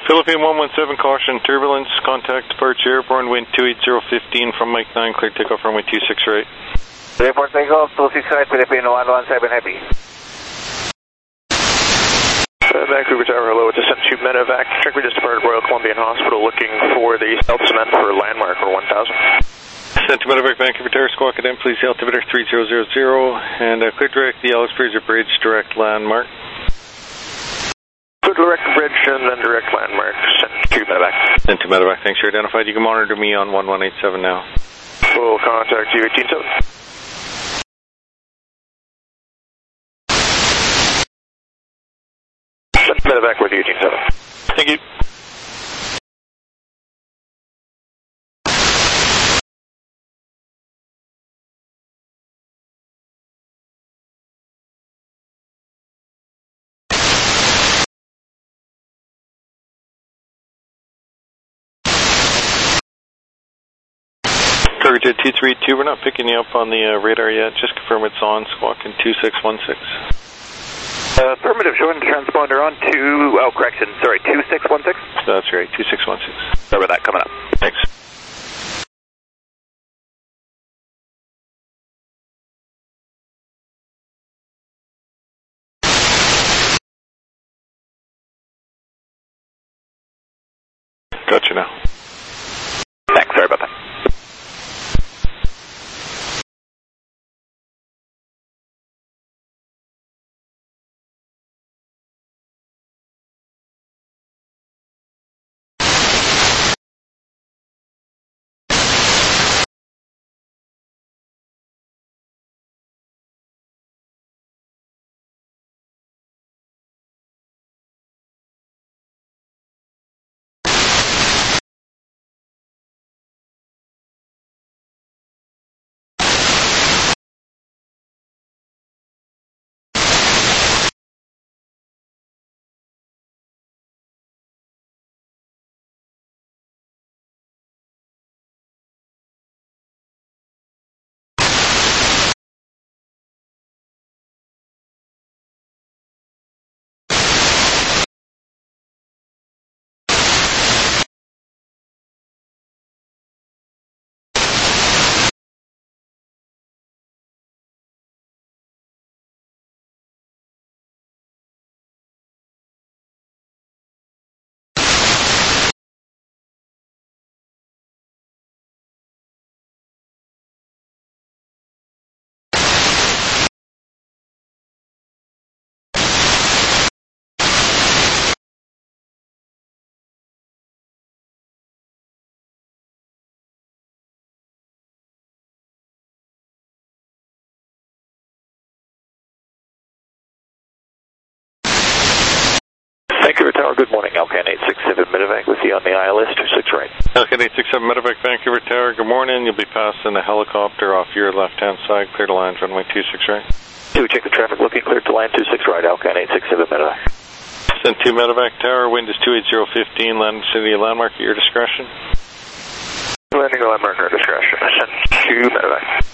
Philippine 117, caution, turbulence, contact departure airborne, wind 28015 from Mike 9, clear takeoff runway 26 right. Airport takeoff, 26 right, Philippine 117 heavy. Vancouver Tower, hello, it's a 2 medevac. Check, we just departed Royal Columbian Hospital looking for the South Cement for landmark for 1000. Sent to medevac Vancouver Tower, squawk again, please, the altimeter 3000, and clear direct the Alex Fraser Bridge, direct landmark. Clear direct bridge and then direct landmark, sent to medevac. Sent to medevac, thanks, you're identified. You can monitor me on 1187 now. We'll contact you 187. Medevac with you, 187. Thank you. Target 232, we're not picking you up on the radar yet. Just confirm it's on, squawking 2616. Affirmative, showing transponder on 2616. That's right, 2616. Sorry about that, coming up. Thanks. Gotcha now. Thanks, sorry about that. Vancouver Tower, good morning. Alcan 867 medevac with you on the ILS 26 right. Alcan 867 medevac Vancouver Tower, good morning. You'll be passing a helicopter off your left-hand side, clear to land, runway 26 right. 2, check the traffic, looking clear to land 26 right, Alcan 867 medevac. Sent to medevac Tower, wind is 28015, land city landmark at your discretion. Landing landmark at our discretion, sent to medevac.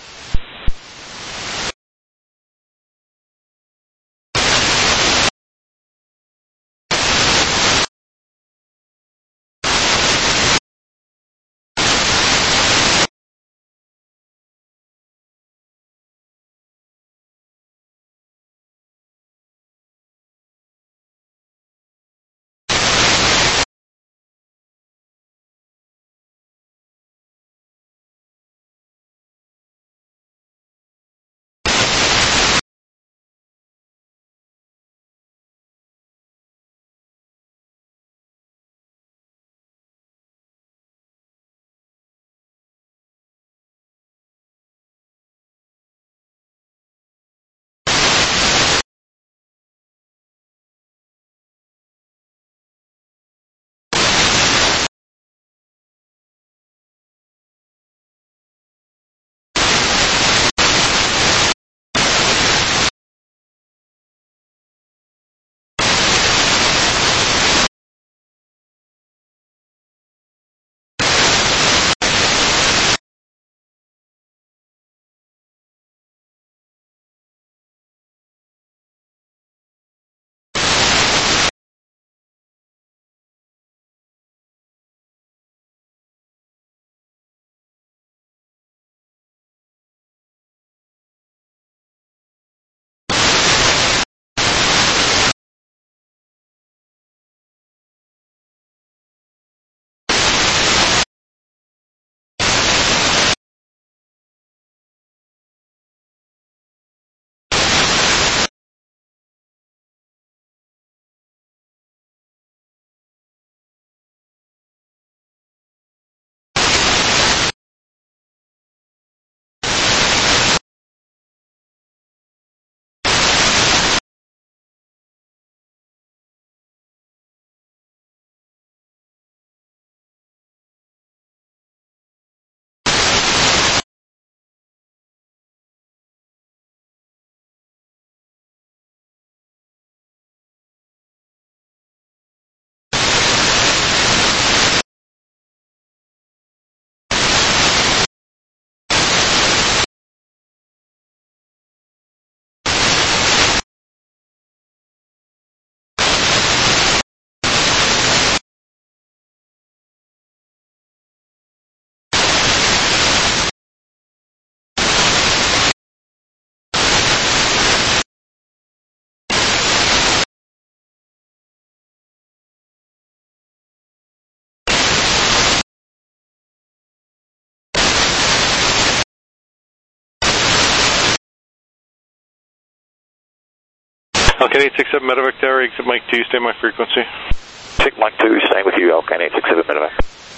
Alcan 867 Medevac Tower, exit Mike 2, stay my frequency. Take Mike 2, staying with you, Alcan 867 Medevac.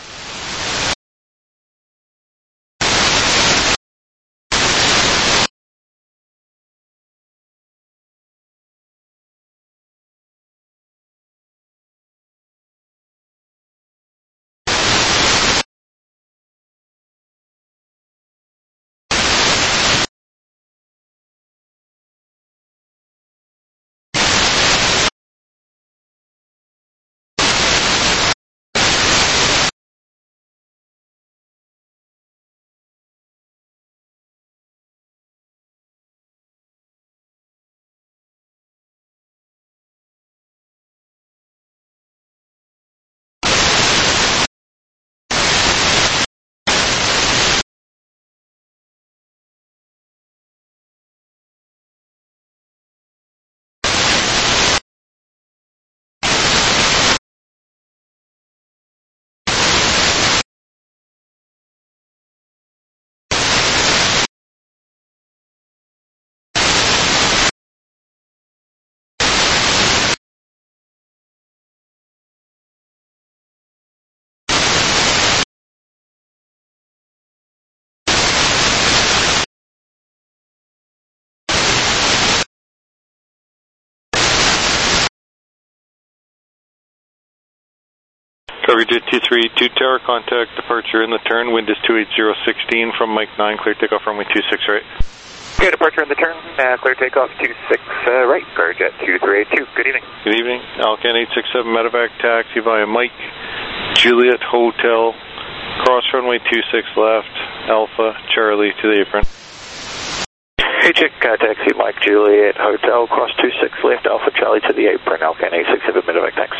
Coverage at 232 Tower, contact departure in the turn, wind is 28016 from Mike 9, clear takeoff runway 26 right. Okay, departure in the turn, clear takeoff 26 right, coverage at 2382. Good evening. Good evening, Alcan 867 Medevac taxi via Mike Juliet Hotel, cross runway 26 left, Alpha Charlie to the apron. Hey, check taxi Mike Juliet Hotel, cross 26 left, Alpha Charlie to the apron, Alcan 867 Medevac, thanks.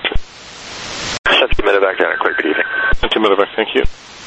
Sent to Medevac down at clear, good evening. Sent to Medevac, thank you.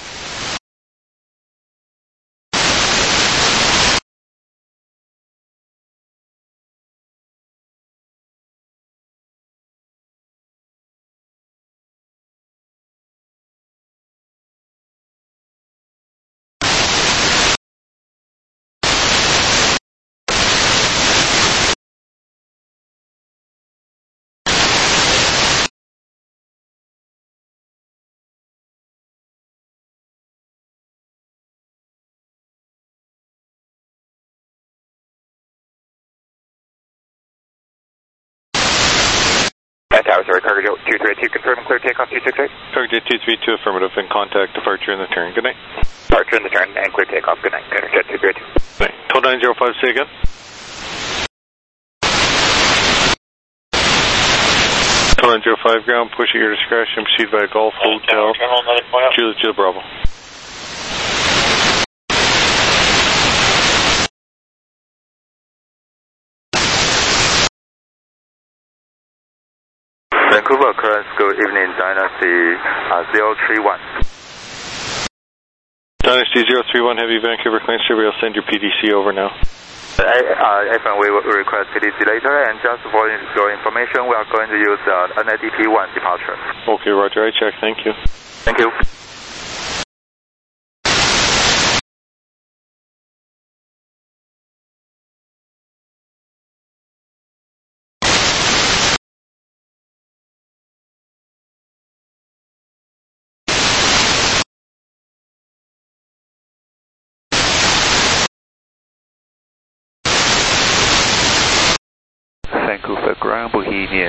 Tower, sorry, cargo 232, confirm and clear takeoff 268. Cargo 232, affirmative, and contact departure in the turn. Good night. Departure in the turn and clear takeoff. Good night. Jet 232. Good night. Total 905, say again. Total 905, ground, push at your discretion, proceed by Golf Hotel, Juliet Bravo. Vancouver Occurrence, good evening, Dynasty 031. Dynasty 031, Heavy Vancouver Claims Survey, I'll send your PDC over now. FM, we will request PDC later, and just for your information, we are going to use NADP 1 departure. Okay, roger, I check, thank you. Thank you. Vancouver ground, Bohemia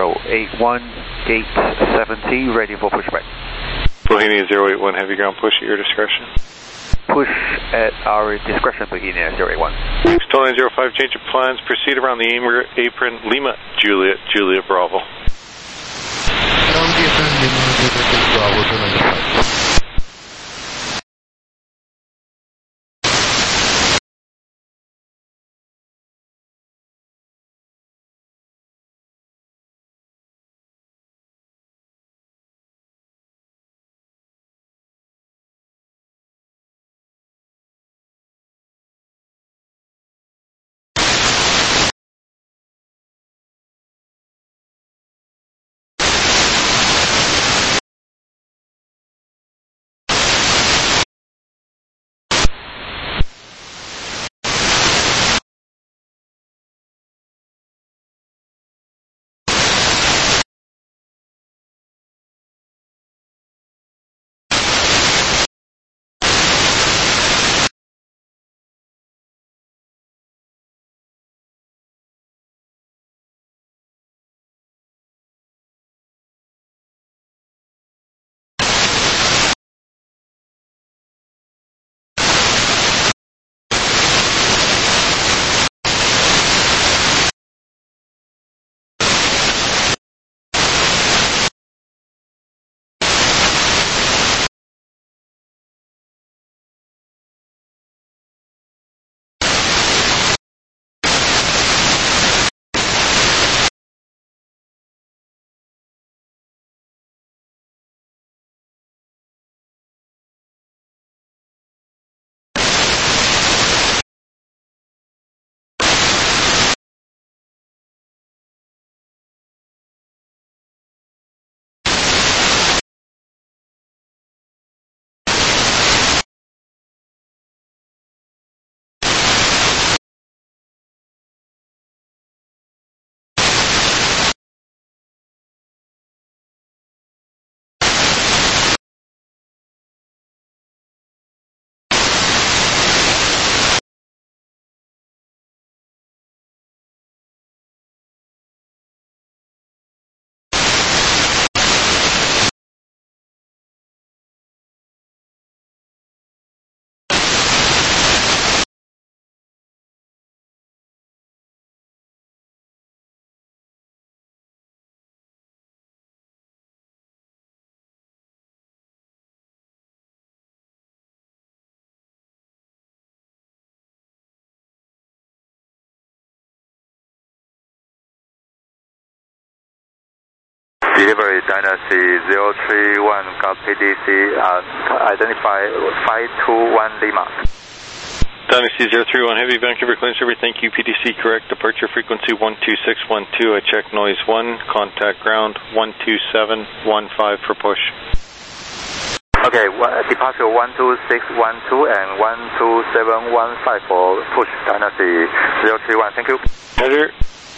081-870, ready for pushback. Bohemia 081, heavy ground, push at your discretion. Push at our discretion, Bohemia 081. Total 905, change of plans, proceed around the apron, Lima, Juliet Bravo. Around the apron, Lima, Juliet Bravo, 295. Delivery Dynasty 031, got PDC, identify 521 Lima. Dynasty 031 Heavy, Vancouver Clean Survey, thank you. PDC correct, departure frequency 12612. I check noise 1, contact ground 12715 for push. Okay, departure 12612 and 12715 for push Dynasty 031, thank you. Heather.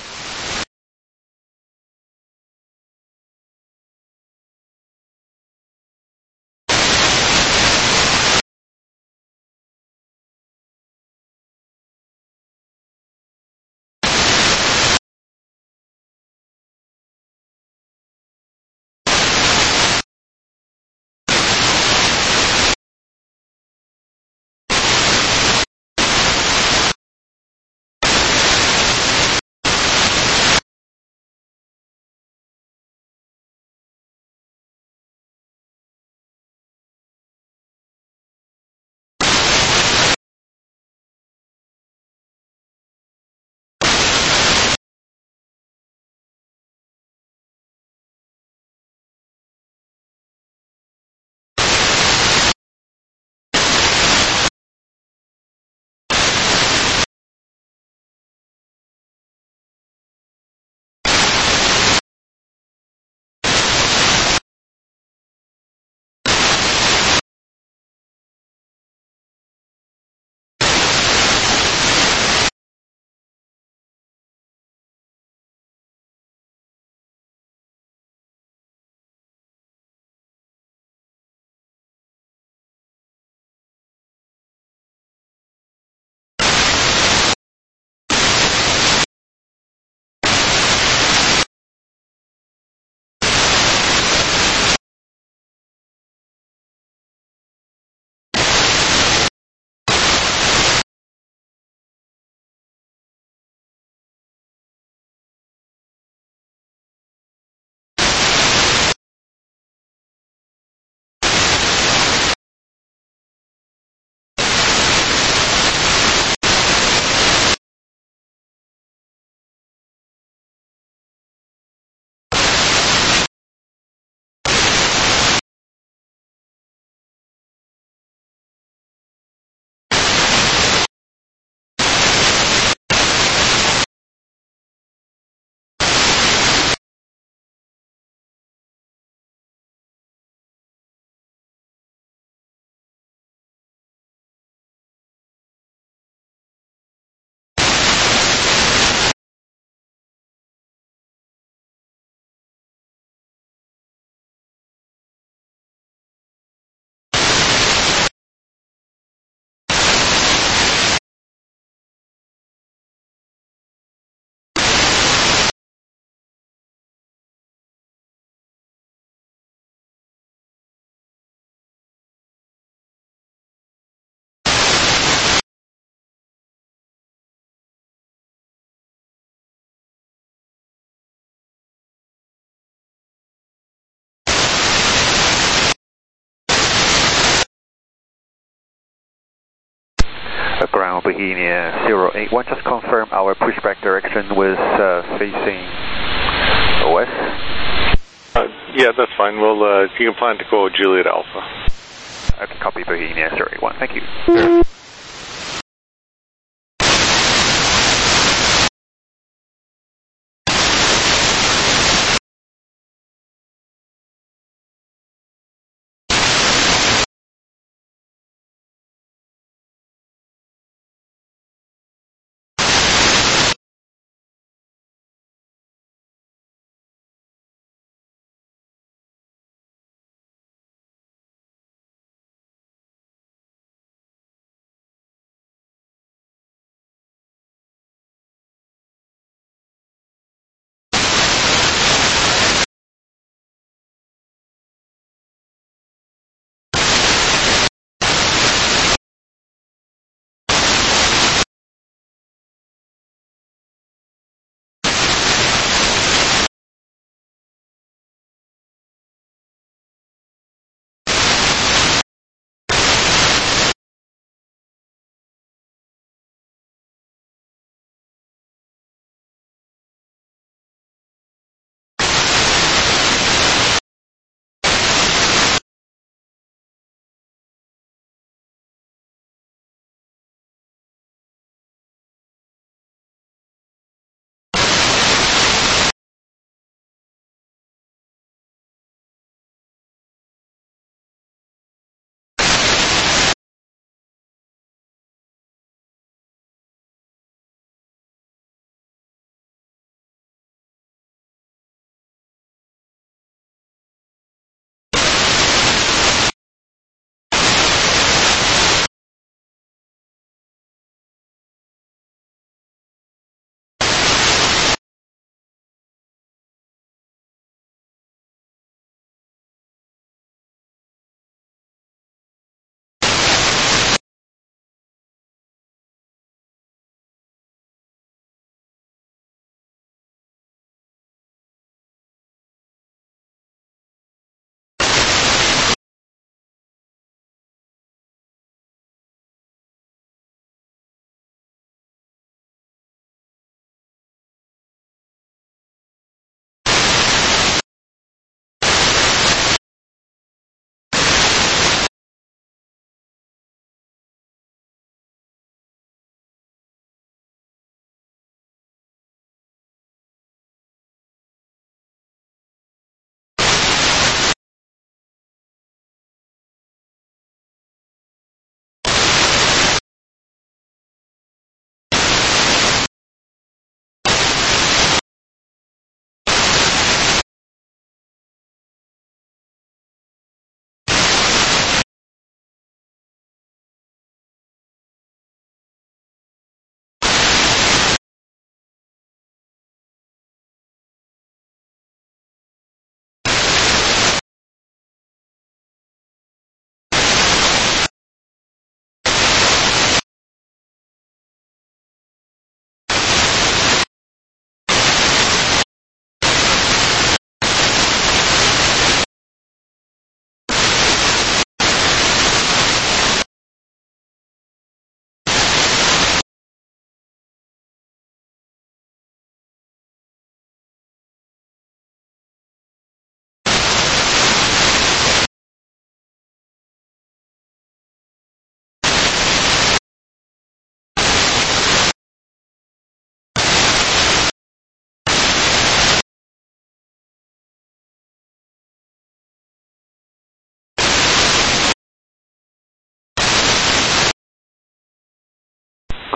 Ground Bohemia 081, just confirm our pushback direction was facing west. Yeah, that's fine. You can plan to go Juliet Alpha. Okay, copy Bohemia 081, thank you.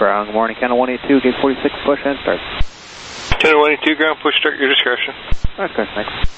Ground, good morning, Canada 182, gate 46, push and start. Canada 182, ground, push start, your discretion. Okay, thanks.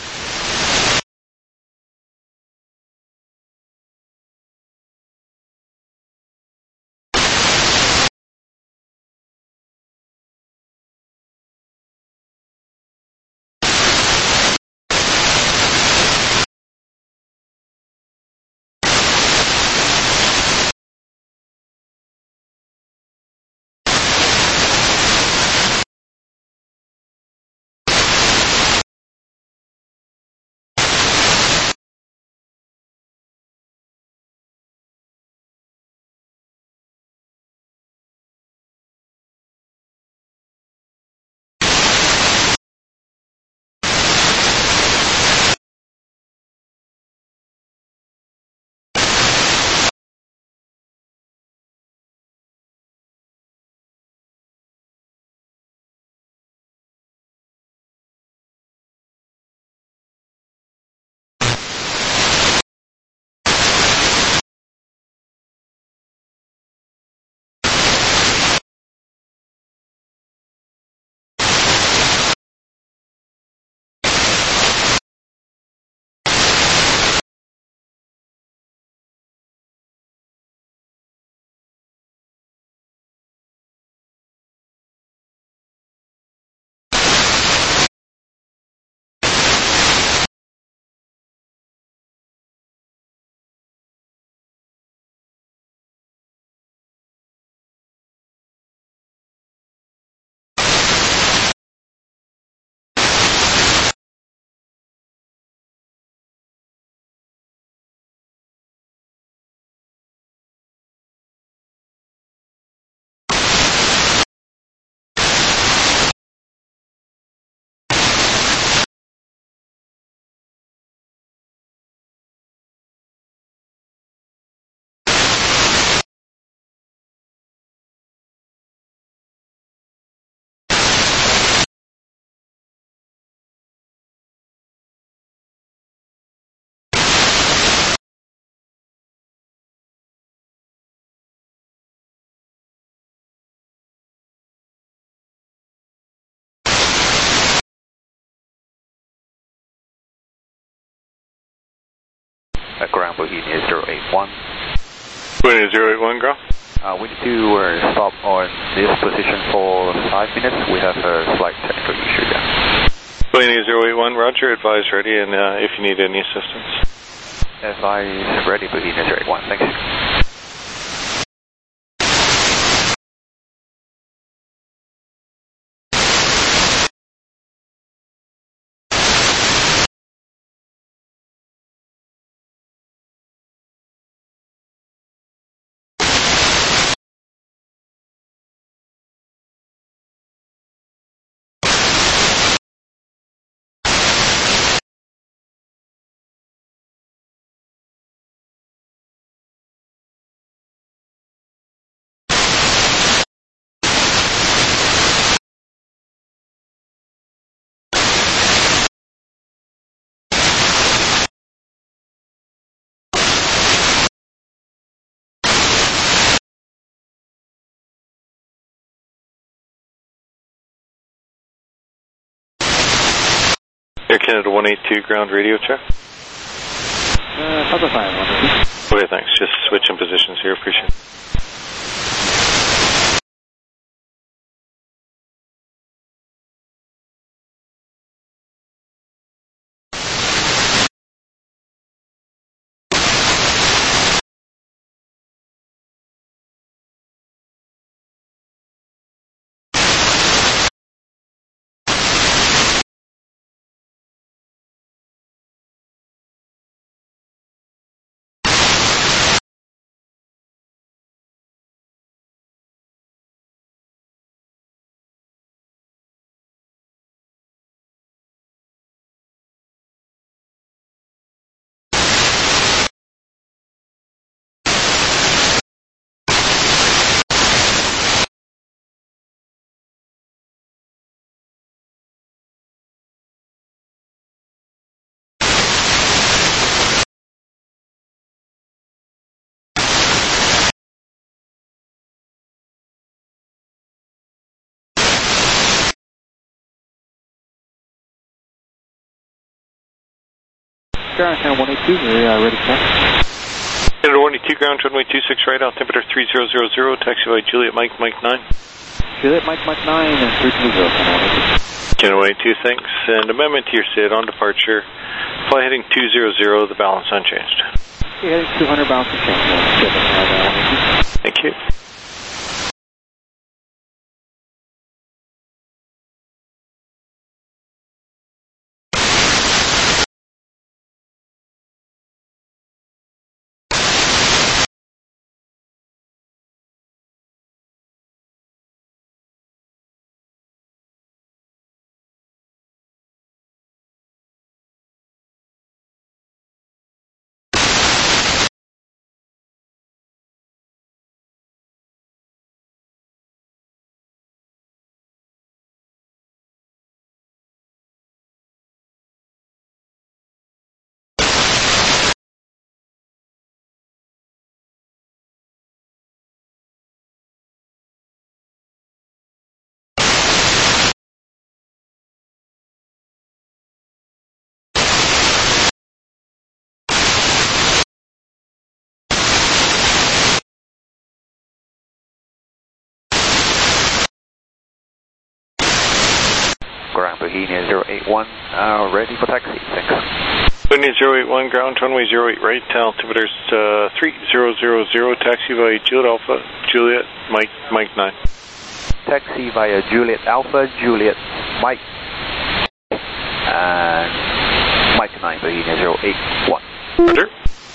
Ground Bohemia 081. Bohemia 081, ground. We need to stop on this position for 5 minutes. We have a slight technical issue there. Bohemia 081, roger, advise ready, and if you need any assistance. Advise ready, Bohemia 081, thanks. Air Canada 182, ground radio check. Papa 5, Okay, thanks. Just switching positions here, appreciate it. Star, Center 182, we're ready to taxi. Center 182, ground runway 26 right, altimeter 3000, taxi by Juliet Mike 9. Juliet Mike 9 and 320, Center 182. Center 182, thanks. And amendment to your SID on departure, fly heading 200, the balance unchanged. Heading 200, balance unchanged. Thank you. Ground Bohemia 081, ready for taxi, thanks. Bohemia 081, ground runway 08 right, altimeter 3000, taxi via Juliet Alpha, Juliet Mike 9. Taxi via Juliet Alpha, Juliet Mike, and Mike 9, Bohemia 081. Roger.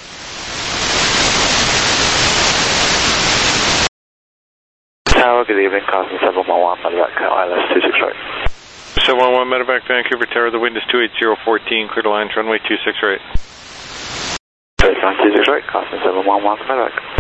Tower, good evening, Carson 711, Medevac, ILS 26 right. 711 Medevac, Vancouver Tower, the wind is 28014, clear to land, runway 26 right. 26 right, Carson 711, Medevac.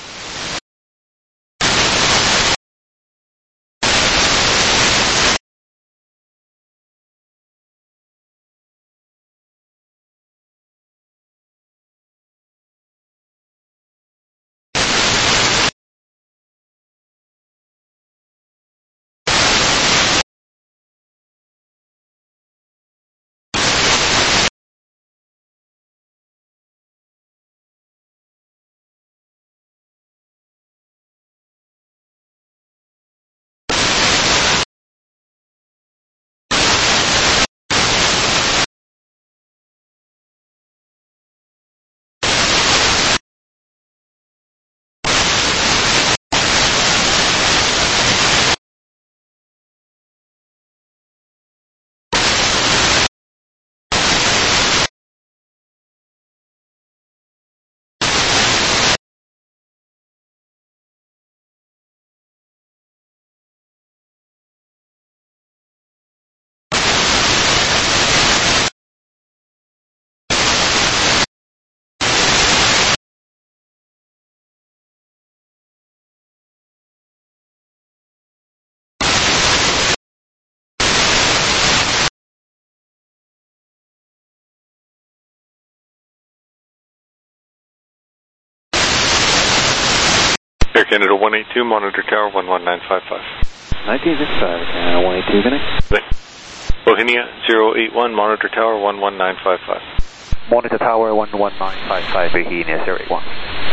Air Canada 182, monitor tower 11955. 1965, Canada 182, connect. Bohemia 081, monitor tower 11955. Monitor Tower 11955, Bohemia 081.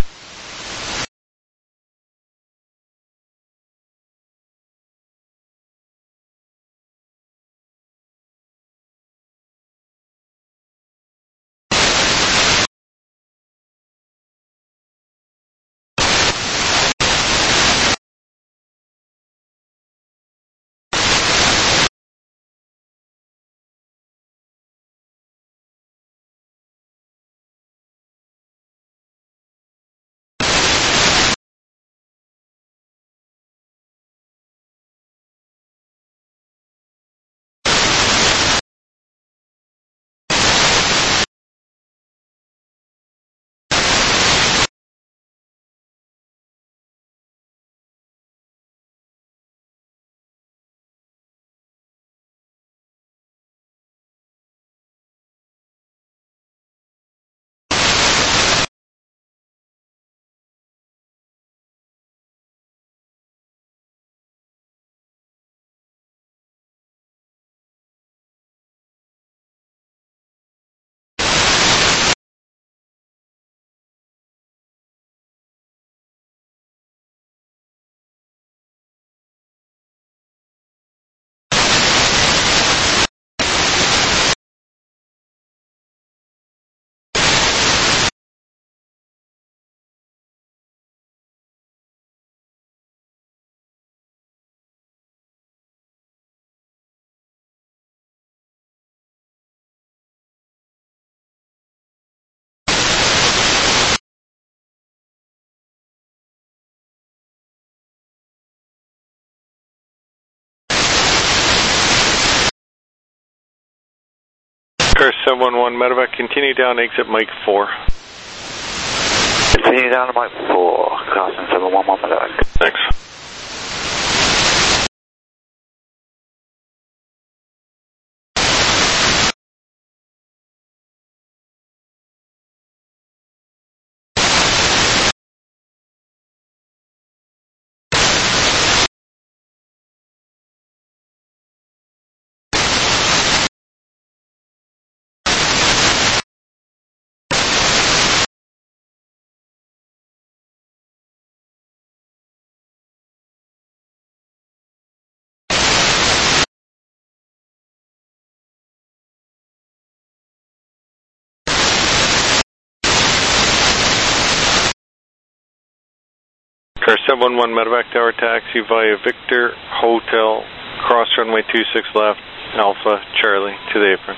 Car 711 medevac, continue down, exit Mike 4. Continue down to Mike 4, Carson 711 medevac. Thanks. Car 711 medevac tower taxi via Victor Hotel, cross runway 26 left, Alpha Charlie to the apron.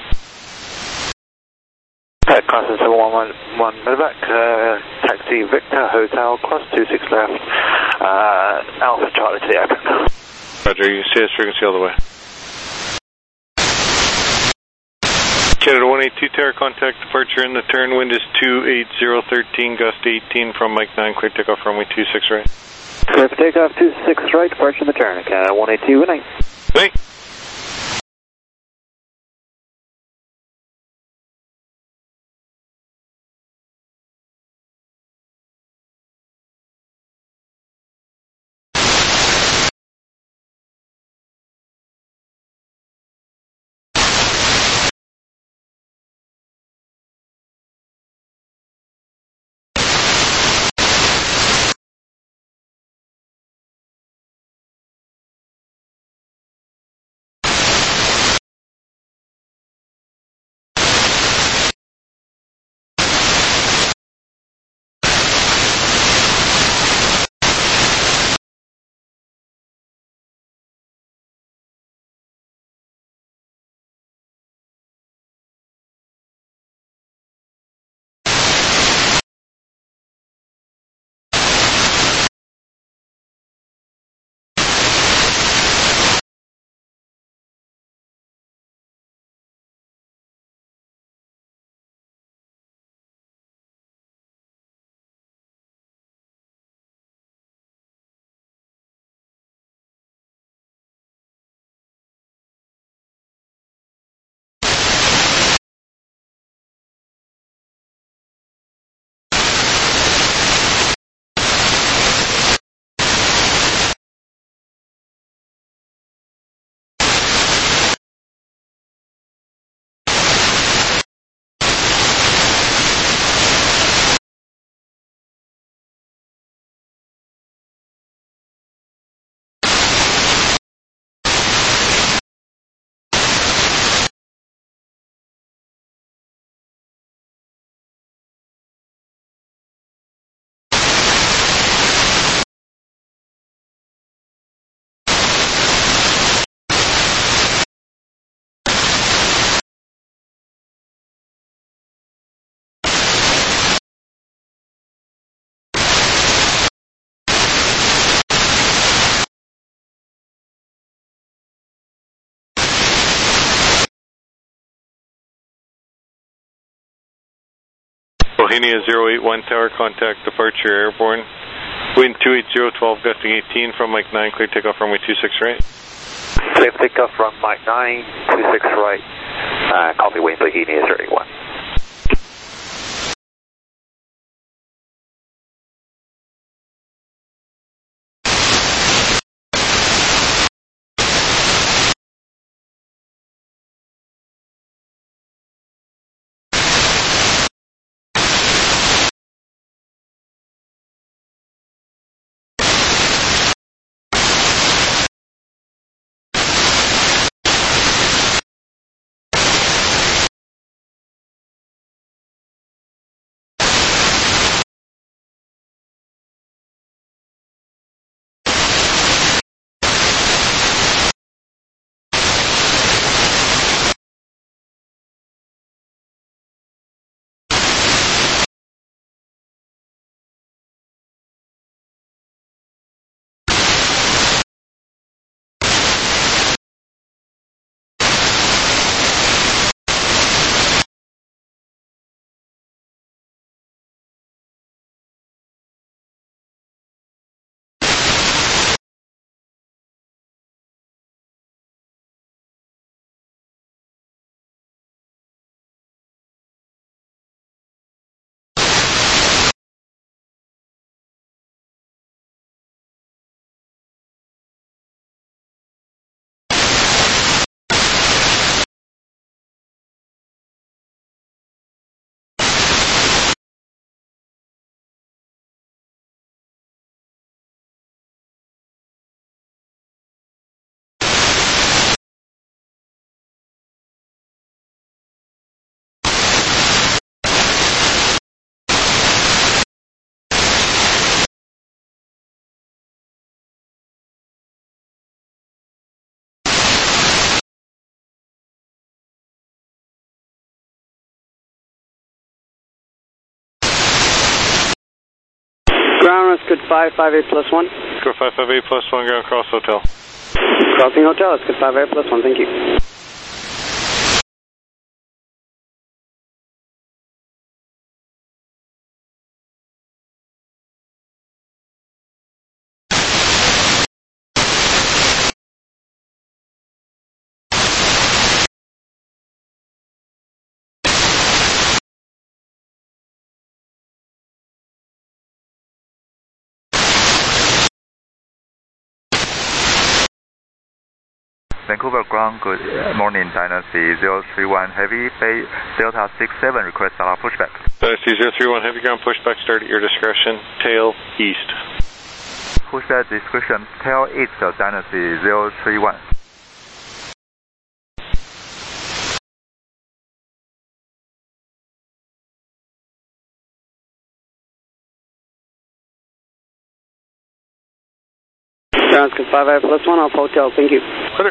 Carson 711 medevac, taxi Victor Hotel, cross 26 left, Alpha Charlie to the apron. Roger, you see us frequency all the way. Canada 182 tower, contact departure in the turn, wind is 28013, gust 18 from Mike 9, clear takeoff runway 26 right. Clear for takeoff 26 right, departure in the turn, Canada 182 winning. Wait. Bohemia 081 tower, contact departure airborne. Wind 280, 12 gusting 18 from Mike 9, clear takeoff runway 26 right. Clear for takeoff from Mike 9, 26 right, copy wind Bohemia 081. Ground, Scoot 558 plus 1. Scoot 558 plus 1, ground cross hotel. Crossing hotel, Scoot 558 plus 1, thank you. Vancouver ground, good morning, Dynasty 031 Heavy, Bay Delta 67, request allow pushback. Dynasty 031 Heavy, ground pushback, start at your discretion, tail east. Pushback discretion, tail east, Dynasty 031. Ground, Scoot 558 plus 1, off hotel, thank you. Clear.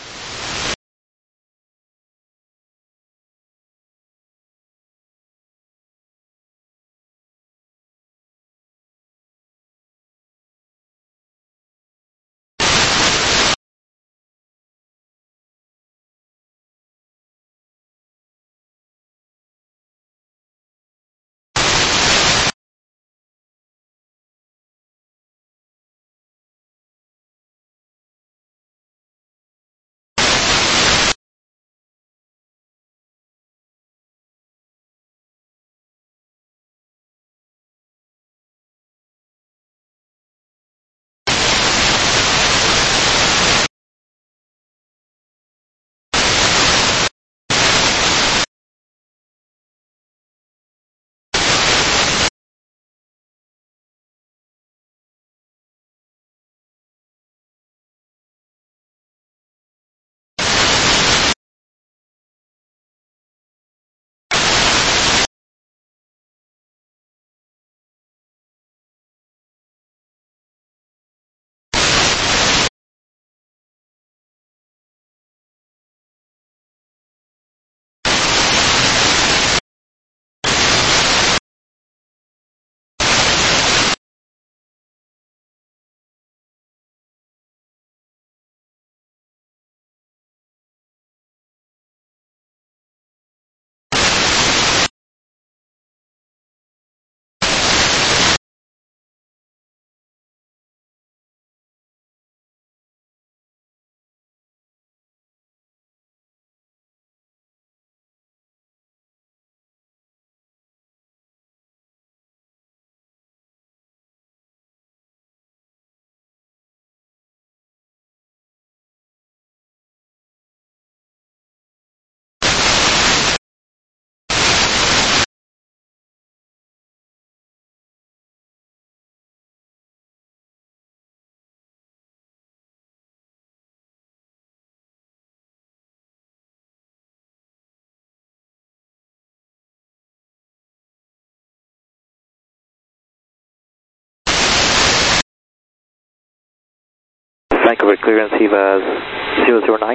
Vancouver clearance, EVA 009.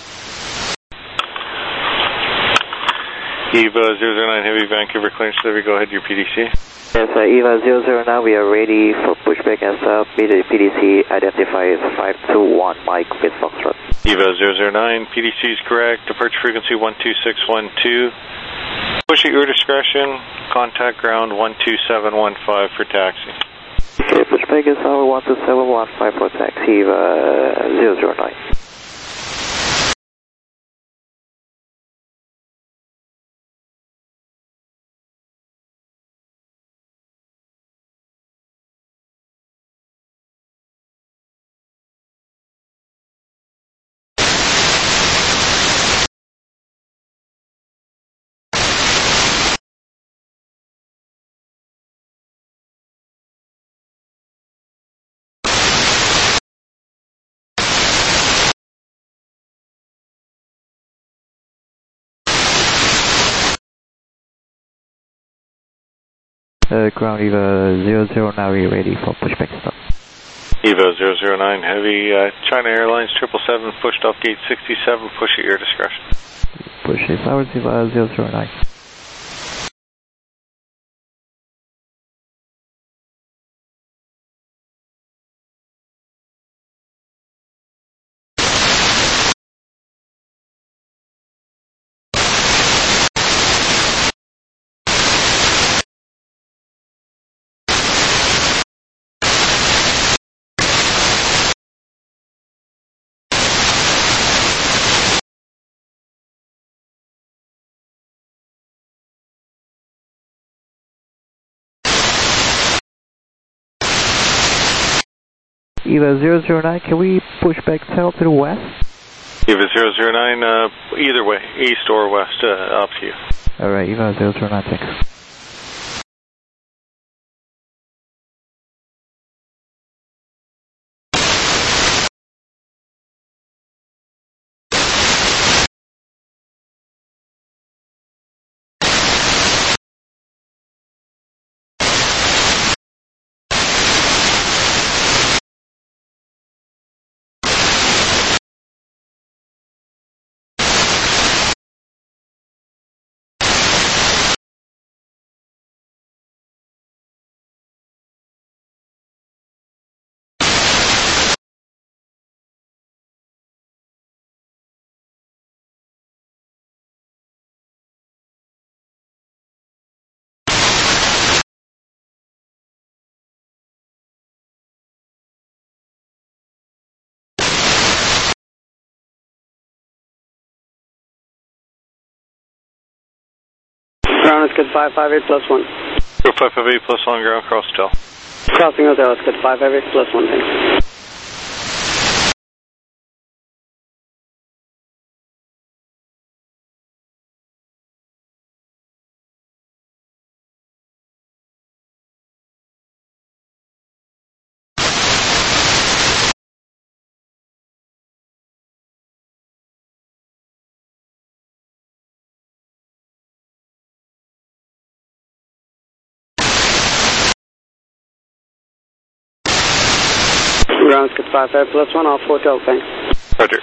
EVA 009 Heavy, Vancouver clearance, delivery, go ahead, your PDC. Yes, EVA 009, we are ready for pushback and stop. PDC identifies 521 Mike with Foxtrot. EVA 009, PDC is correct, departure frequency 12612. Push at your discretion, contact ground 12715 for taxi. Okay, pushback is our 12715 for taxi, EVA 009. Ground EVA 009, we ready for pushback stop. EVA 009 Heavy, China Airlines 777, pushed off gate 67, push at your discretion. Push is ours, EVA 009. EVA 009, can we push back tail to the west? EVA 009, either way, east or west, up to you. Alright, EVA 009, thanks. Ground is good 558 plus 1. Go 558 plus 1, ground, cross tail. Crossing hotel is good 558 plus 1, thanks. Ground is good 55 plus 1 off hotel, thanks. Roger.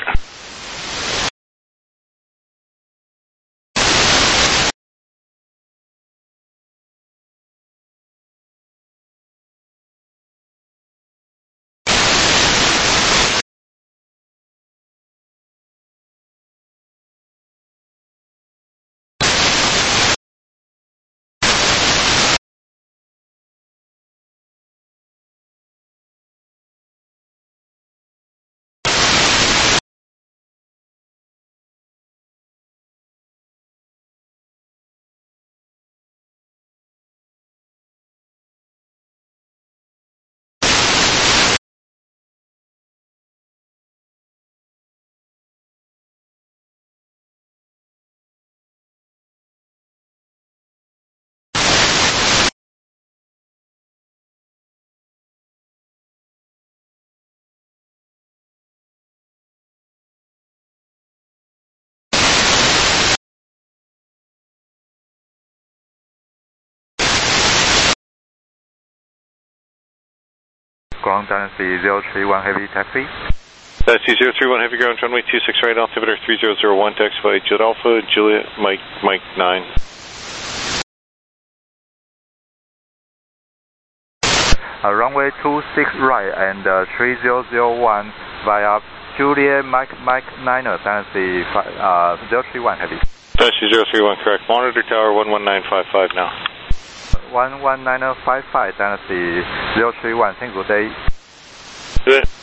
Ground Dynasty 031 Heavy Taxi. Dynasty 031 Heavy, ground runway 26 right, altimeter 3001, taxi by Jet Alpha, Juliet, Mike 9. Runway 26 right and 3001 via Juliet Mike 9er, Dynasty 031 Heavy. Dynasty 031, correct. Monitor tower 11955 now. 11955, Dynasty 031, single day. Good.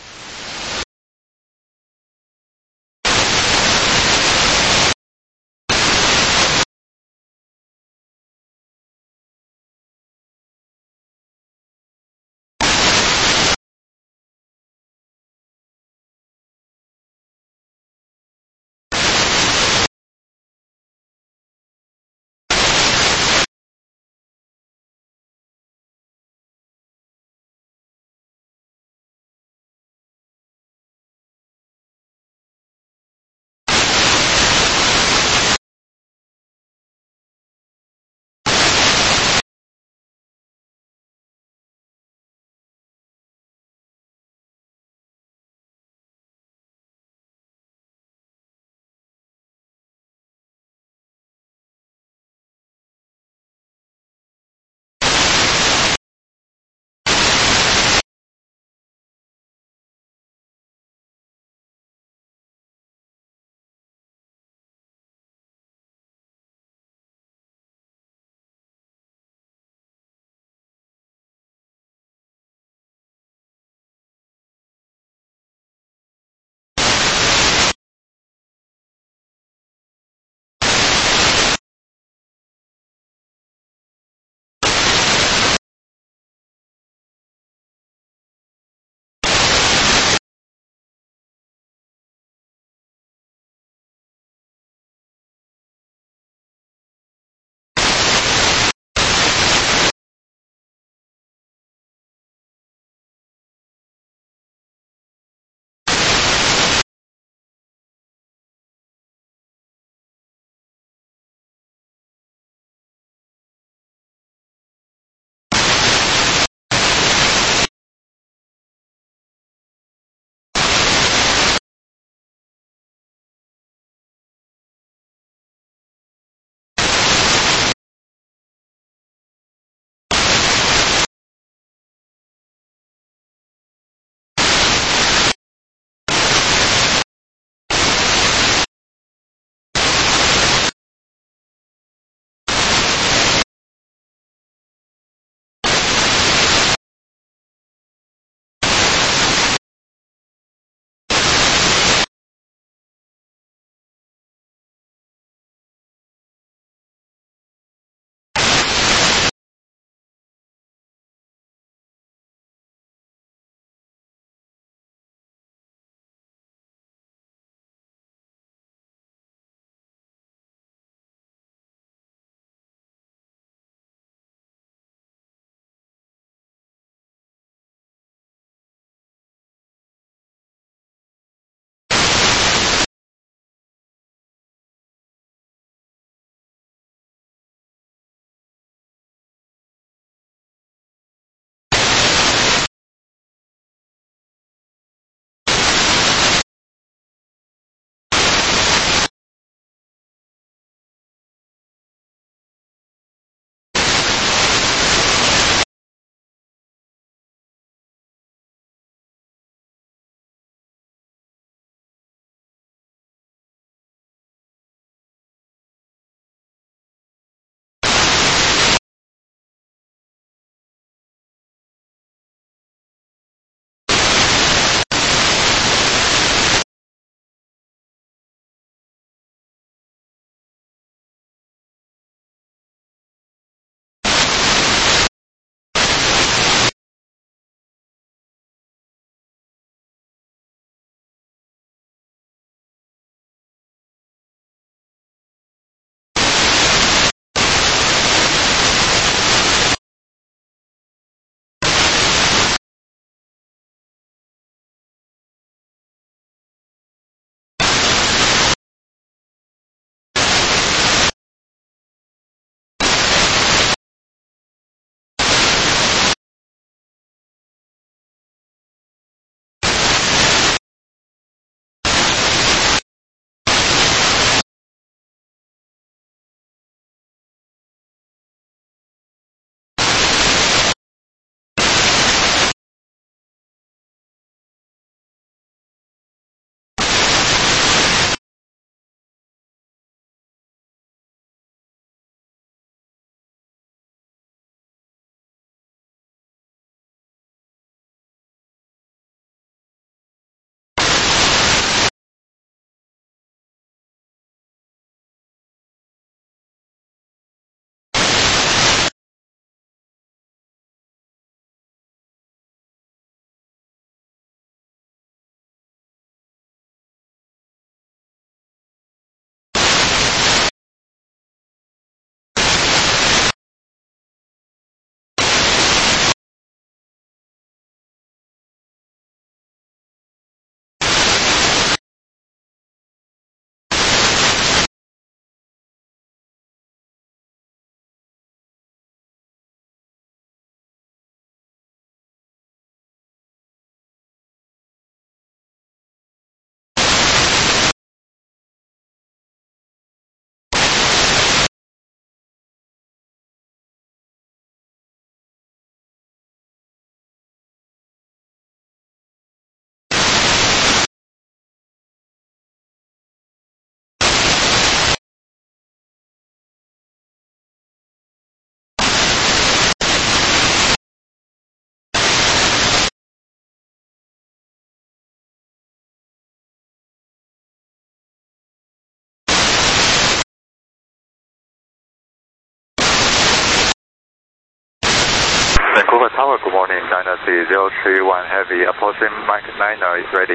Vancouver Tower, good morning. Dynasty 031 Heavy, approaching Mike 9 is ready.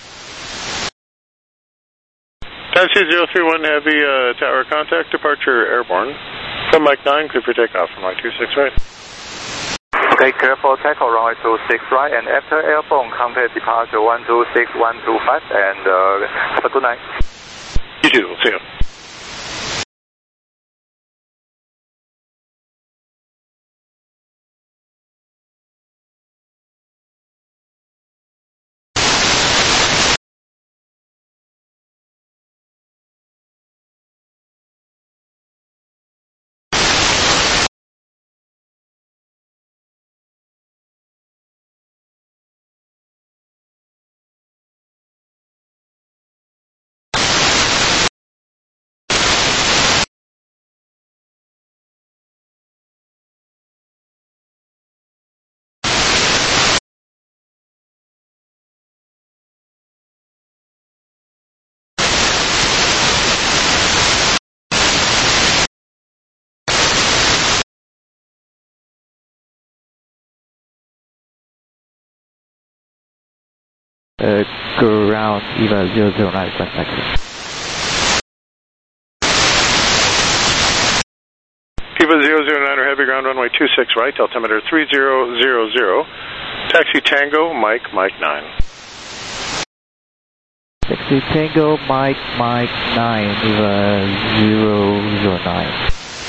Dynasty 031 Heavy, tower contact, departure airborne. From Mike 9, clear for takeoff from Mike 26 right. Okay, clear for takeoff, runway 26 right, and after airborne, contact departure 126, 125, and have a good night. You too, we'll see you. Ground EVA 009 contact. EVA 009 Heavy ground runway 26 right, altimeter 3000. Taxi Tango, Mike 9. Taxi Tango, Mike 9, EVA 009.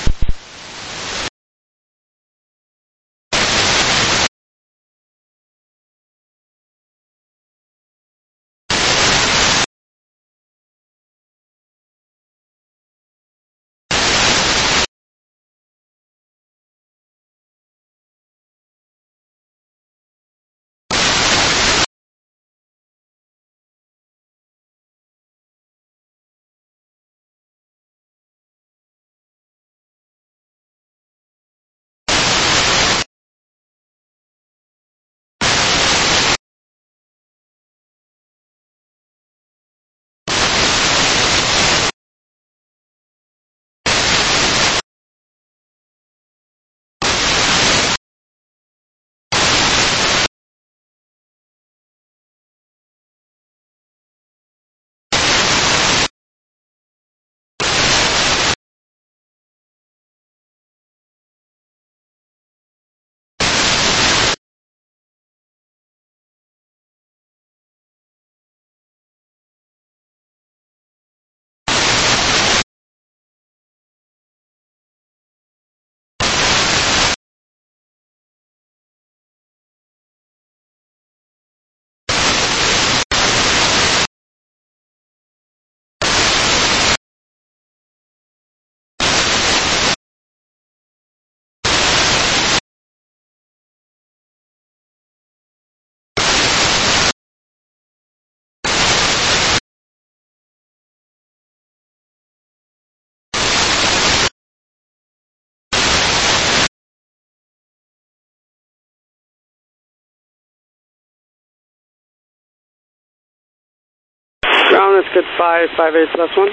Ground is good 558 plus 1.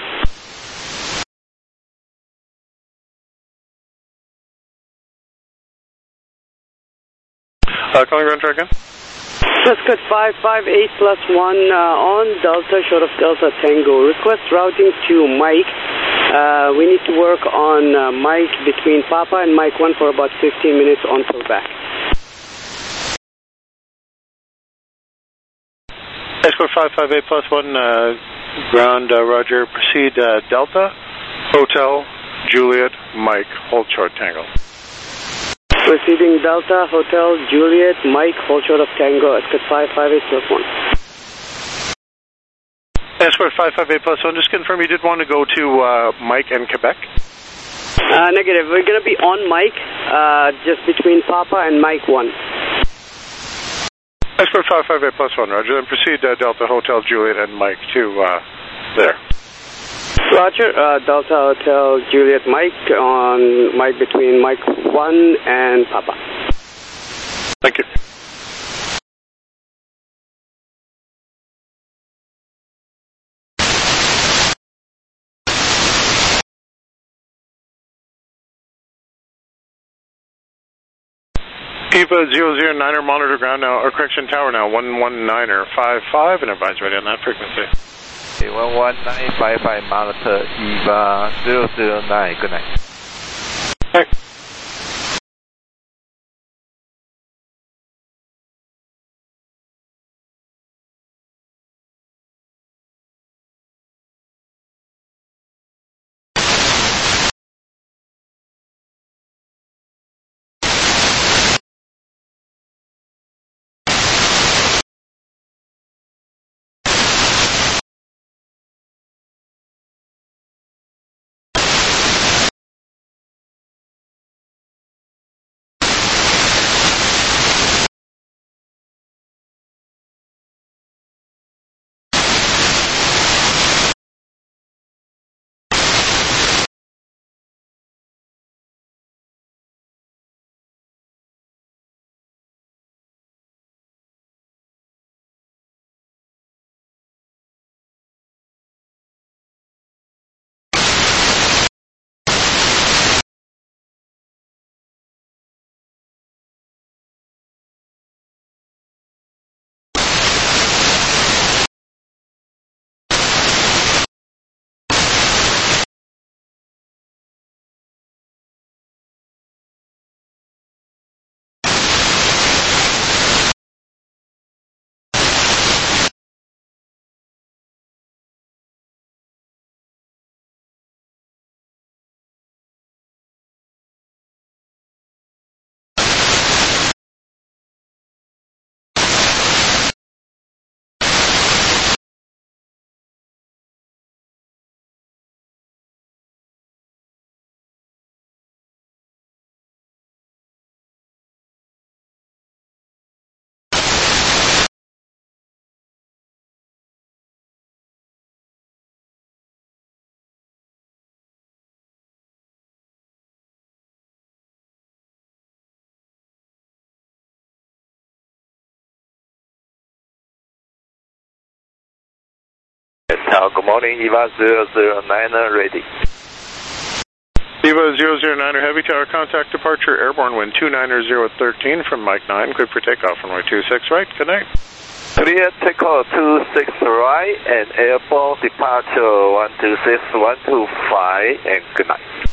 Calling ground track again. That's good 558 plus 1 on Delta, short of Delta Tango. Request routing to Mike. We need to work on Mike between Papa and Mike 1 for about 15 minutes until back. Escort 558 plus 1, ground, roger, proceed Delta, Hotel, Juliet, Mike, hold short Tango. Proceeding Delta, Hotel, Juliet, Mike, hold short of Tango, Escort 558 plus 1. Escort 558 plus 1, just confirm you did want to go to Mike and Quebec? Negative, we're going to be on Mike, just between Papa and Mike 1. Escort 558 plus 1, roger. Then proceed Delta, Hotel, Juliet, and Mike to there. Roger, Delta, Hotel, Juliet, Mike, on Mike between Mike 1 and Papa. Thank you. EVA 009er, monitor ground now, or correction tower now, 119er 55, and advise ready on that frequency. 11955, monitor EVA 009, good night. Okay. Good morning, EVA 009er ready. EVA 009er, Heavy Tower, contact departure, airborne wind 29013 from Mike 9, cleared for takeoff, runway 26 right, good night. Clear takeoff 26 right and airborne departure 126, 125 and good night.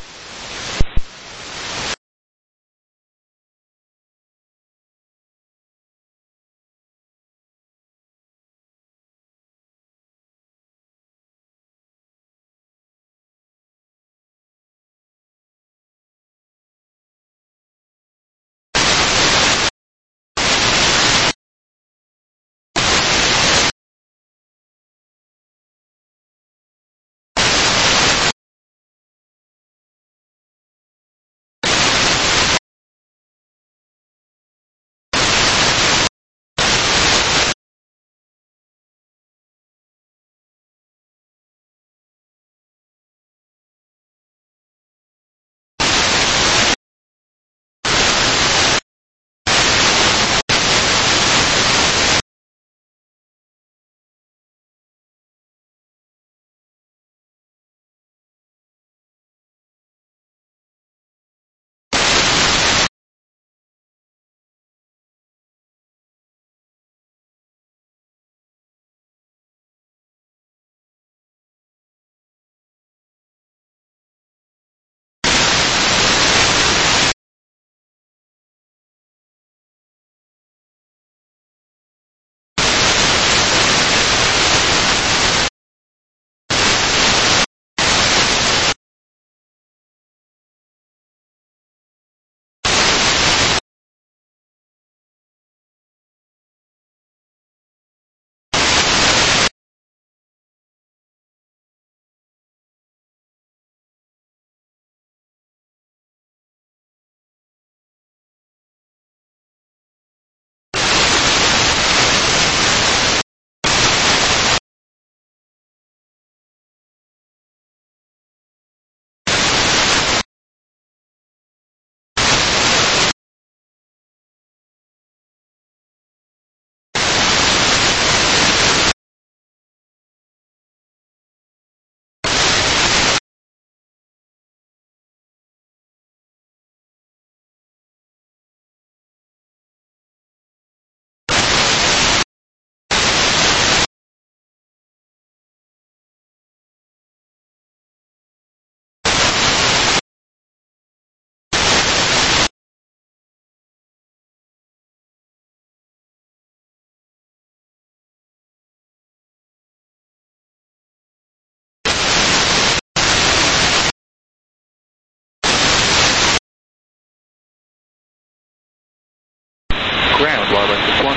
ground, Wildlife 61.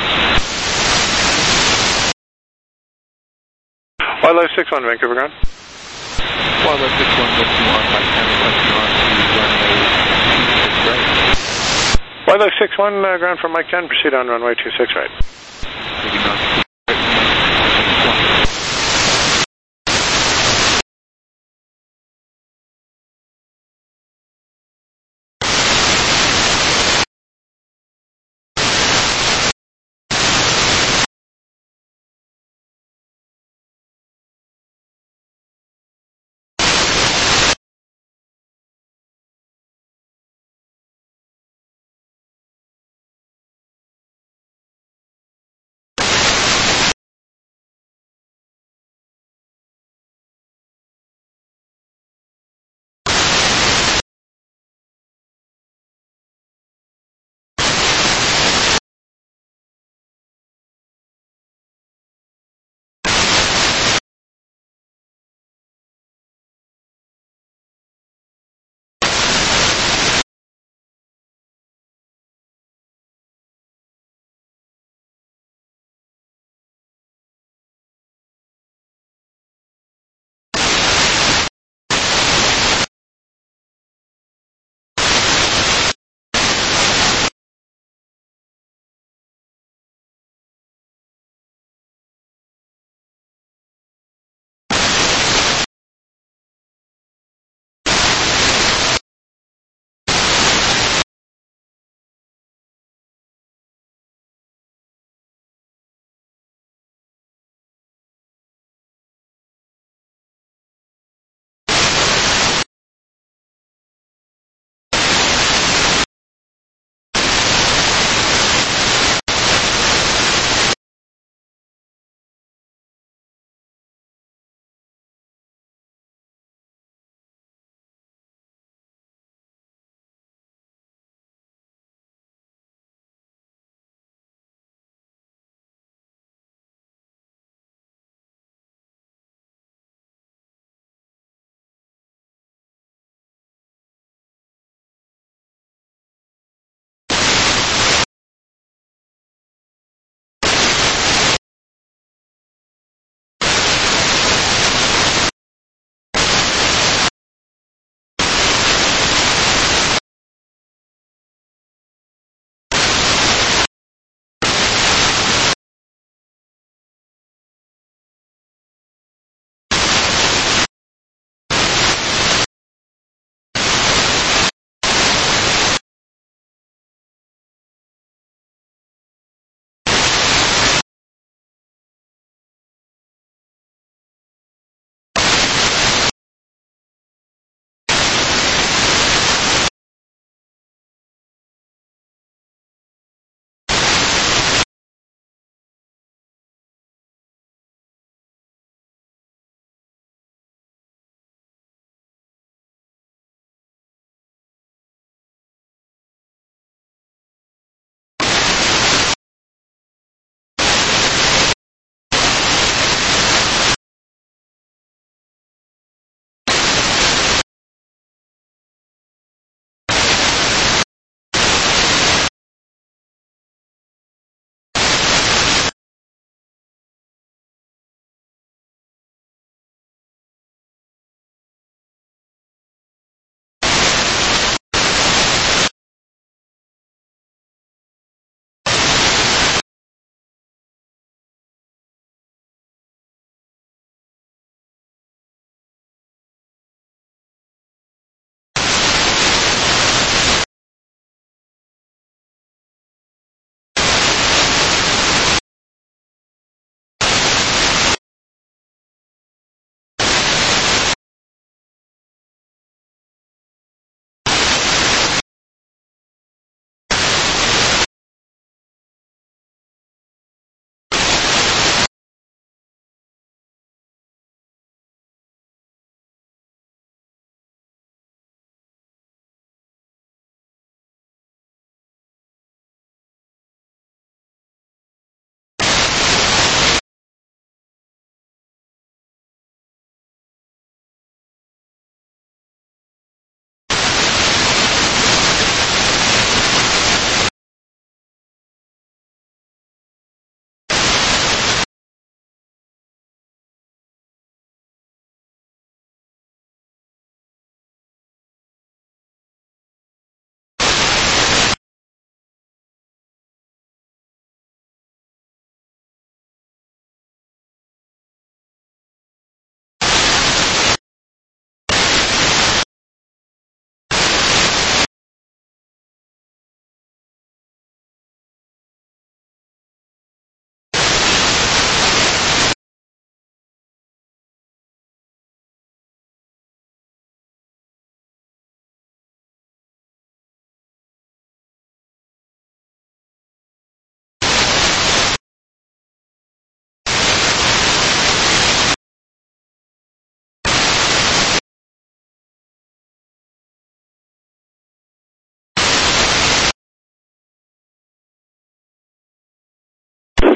Wildlife 61, Vancouver ground. Wildlife 61, lifting on Mike 10, requesting on to runway 26 right. Wildlife 61, ground from Mike 10, proceed on runway 26 right. Moving on to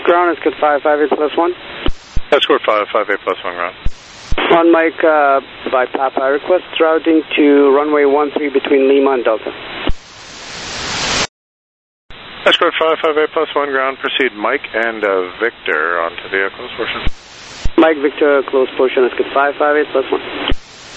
Ground, Escort 558+1. Escort 558+1 ground. On Mike, by Papa, I request routing to runway 13 between Lima and Delta. Escort 558+1 ground, proceed Mike and Victor onto the close portion. Mike, Victor, close portion, Escort 558+1.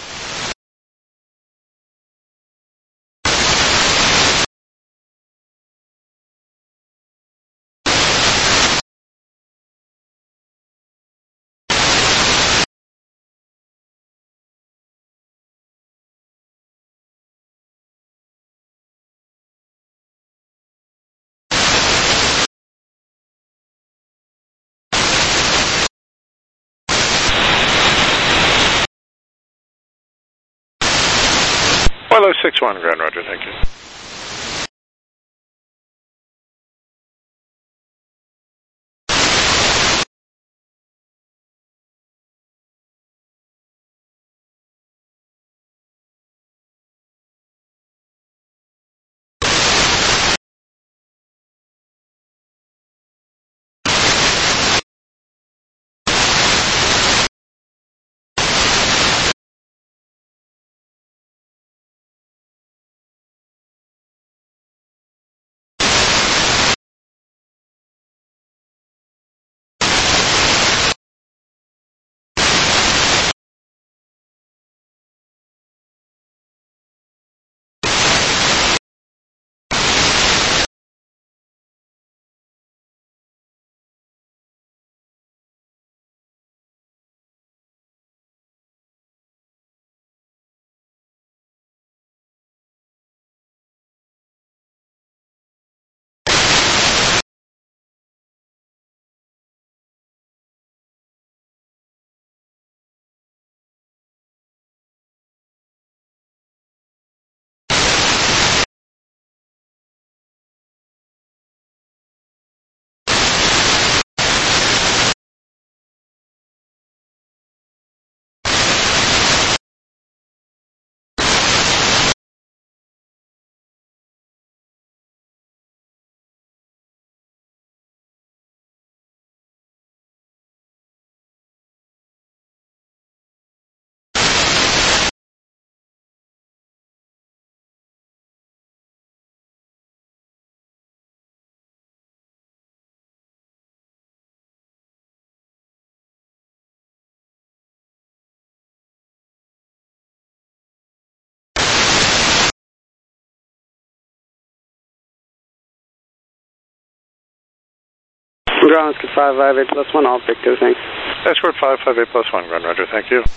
Hello, 61 ground, roger, thank you. Ground, Escort 558+1, all Victor, thanks. Escort 558+1 ground, roger, thank you.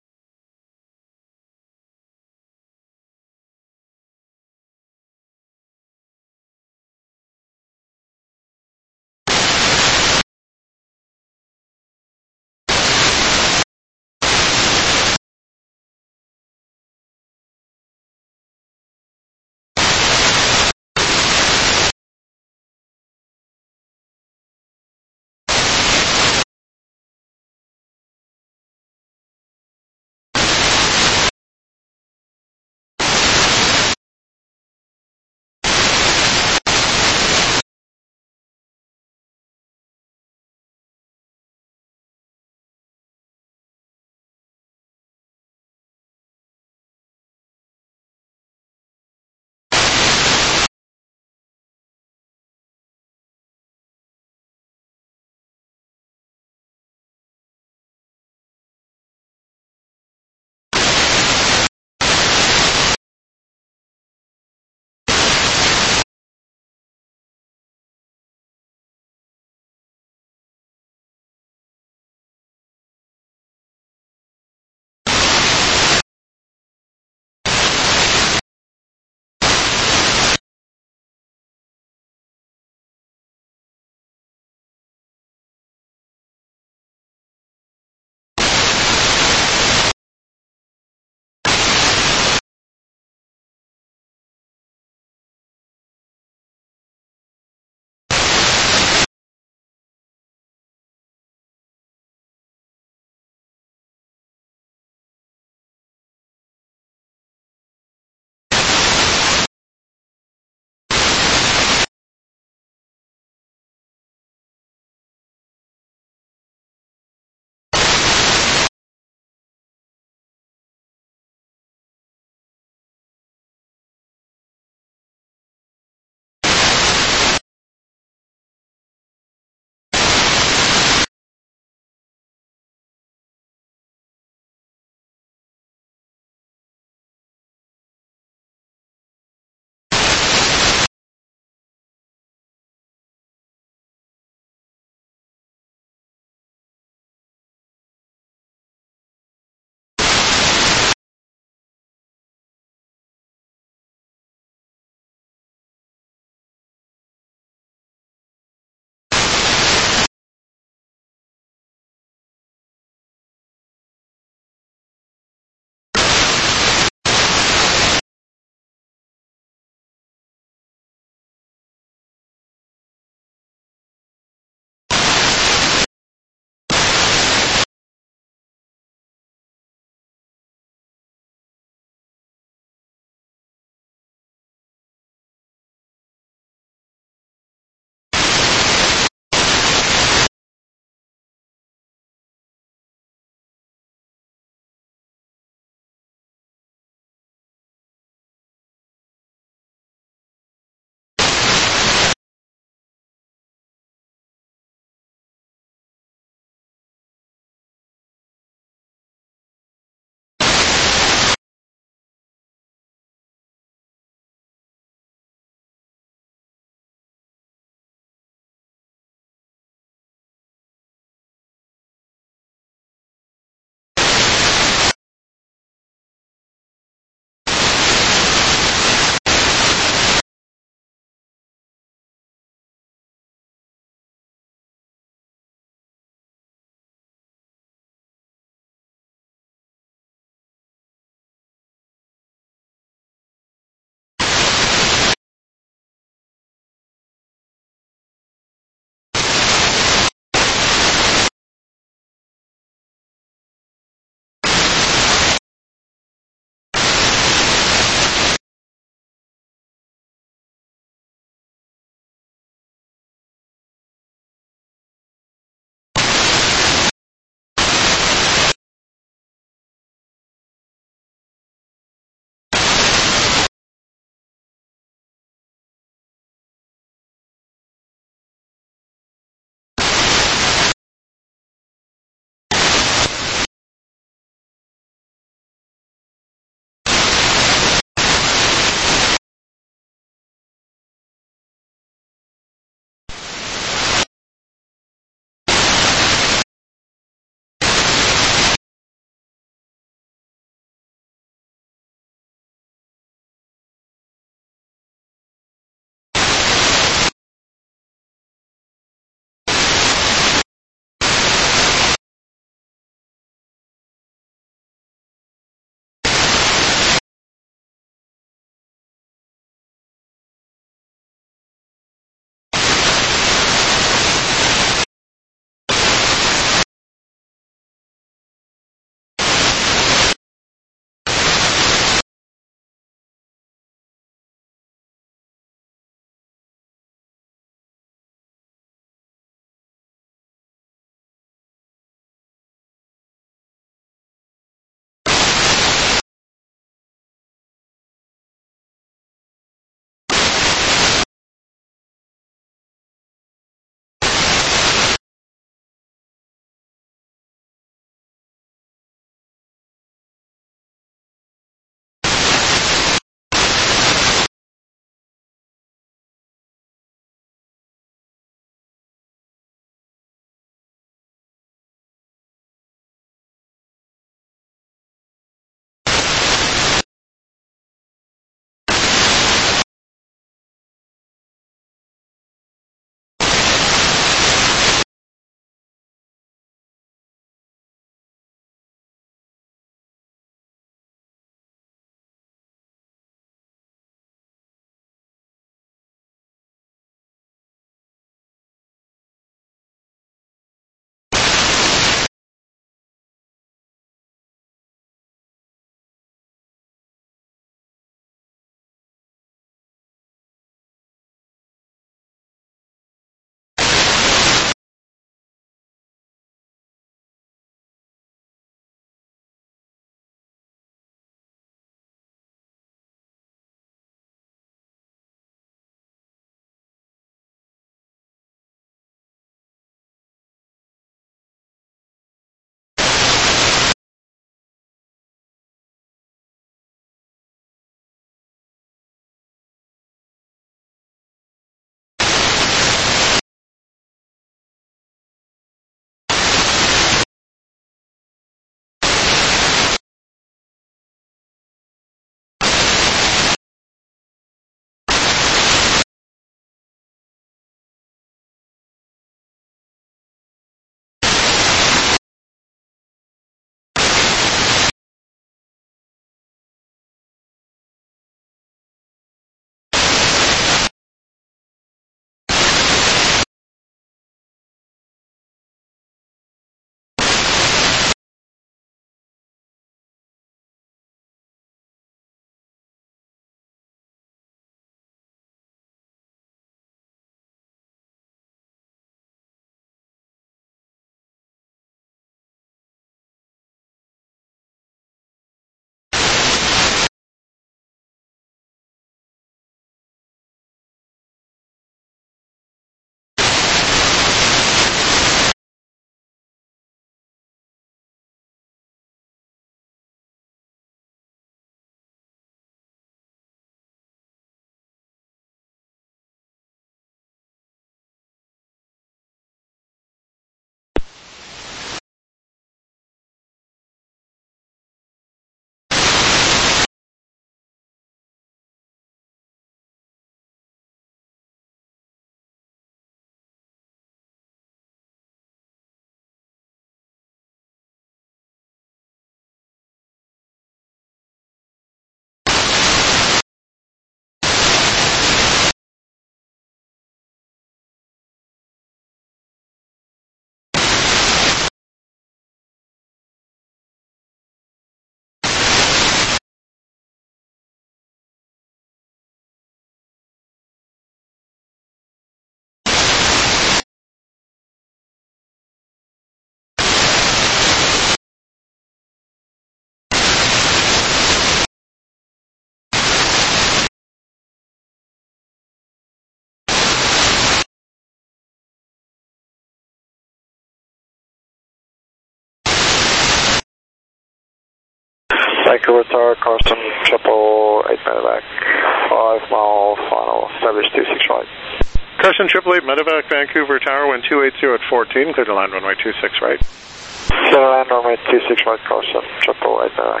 Vancouver Tower, Carson, 888 medevac, 5 mile final, establish 26 right. Carson 888 medevac, Vancouver Tower, wind 280 at 14, clear to land runway 26 right. Clear to land runway 26 right, Carson, 888 medevac.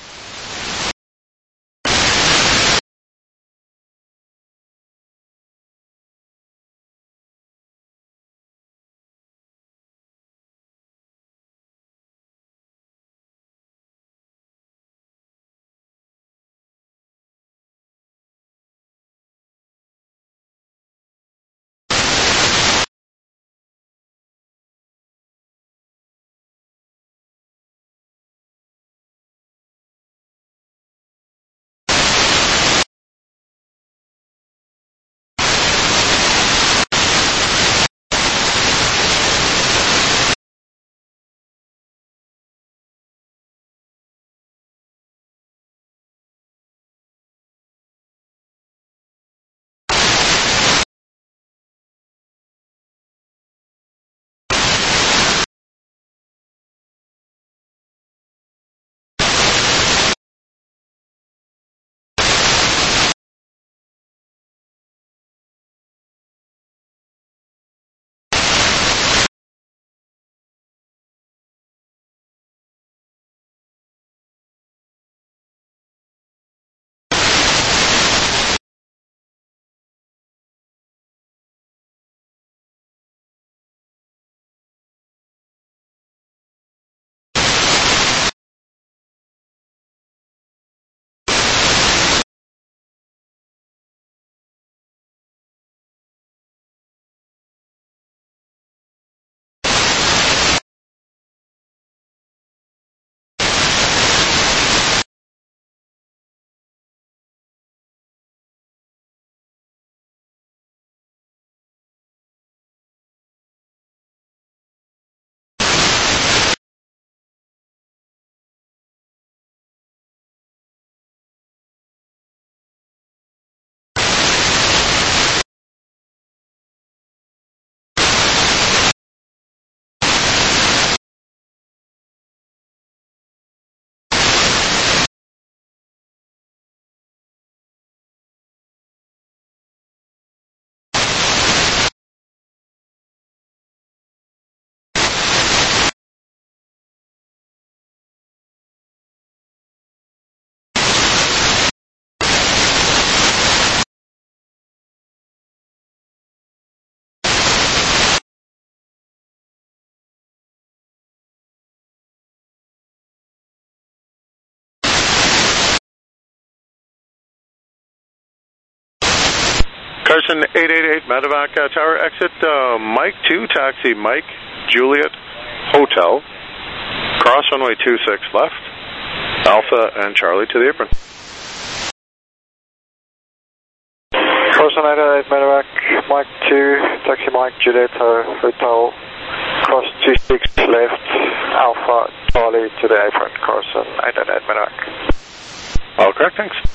Carson 888 medevac, tower exit, Mike 2, taxi Mike, Juliet, Hotel, cross runway 26 left, Alpha and Charlie to the apron. Carson 888 medevac, Mike 2, taxi Mike, Juliet, Hotel, cross 26 left, Alpha, Charlie to the apron, Carson 888 medevac. All correct, thanks.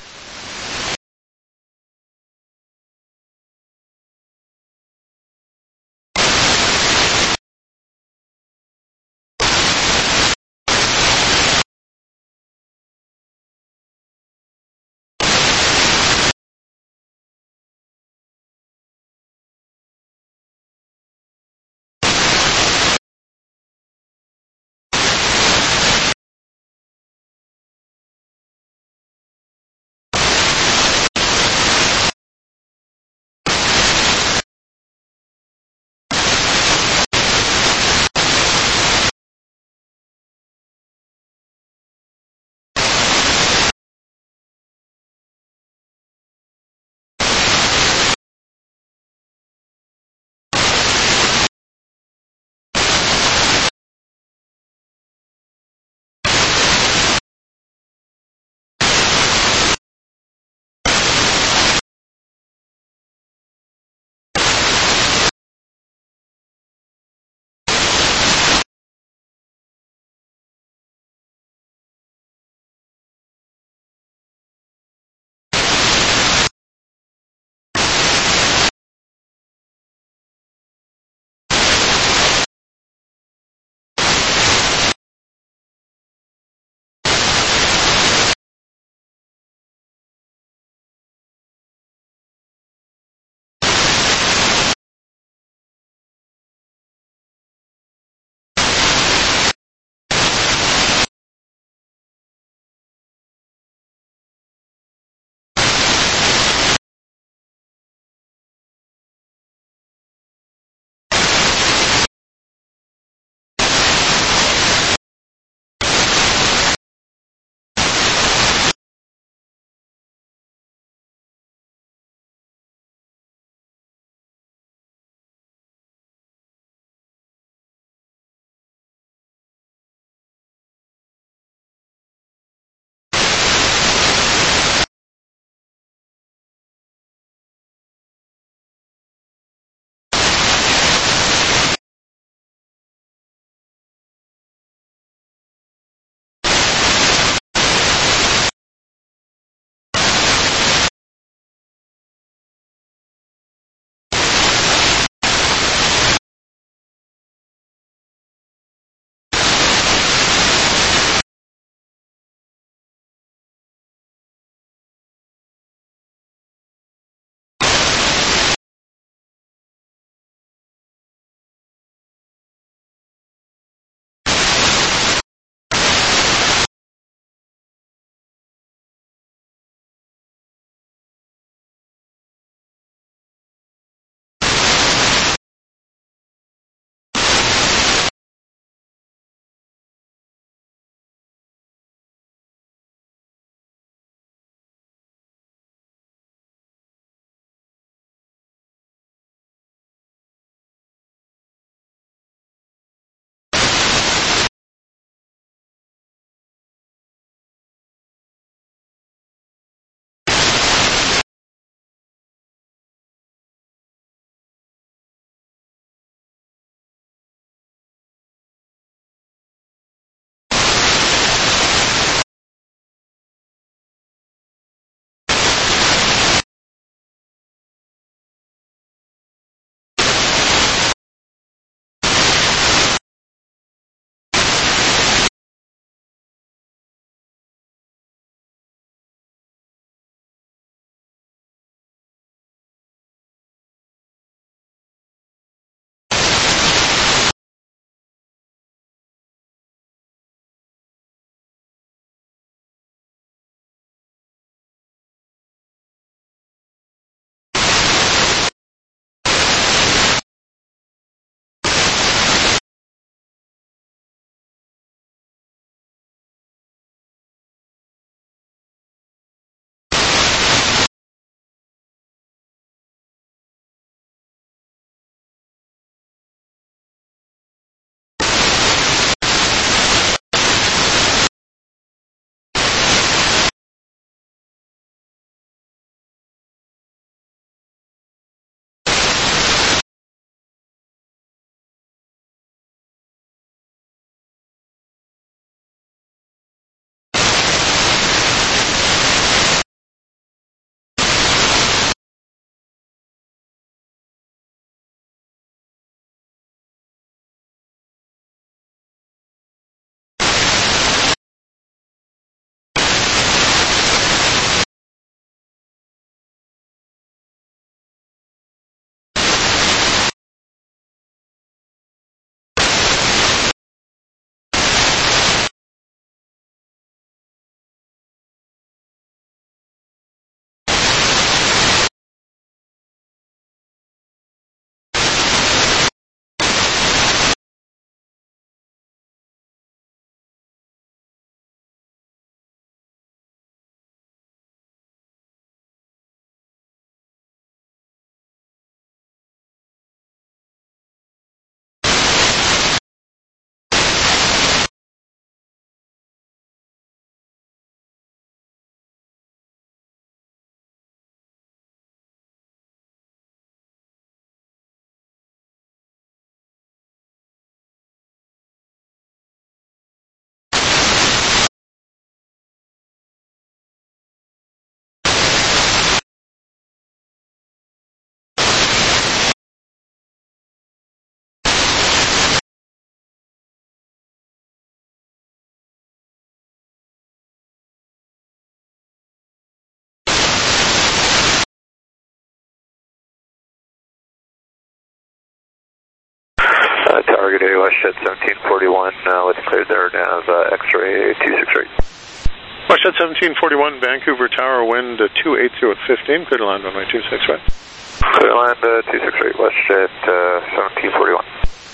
good day, WestJet 1741, with cleared there, nav X-ray 268. WestJet 1741, Vancouver Tower, wind 280 at 15, clear to land runway 26 right. Clear to land 268, WestJet 1741.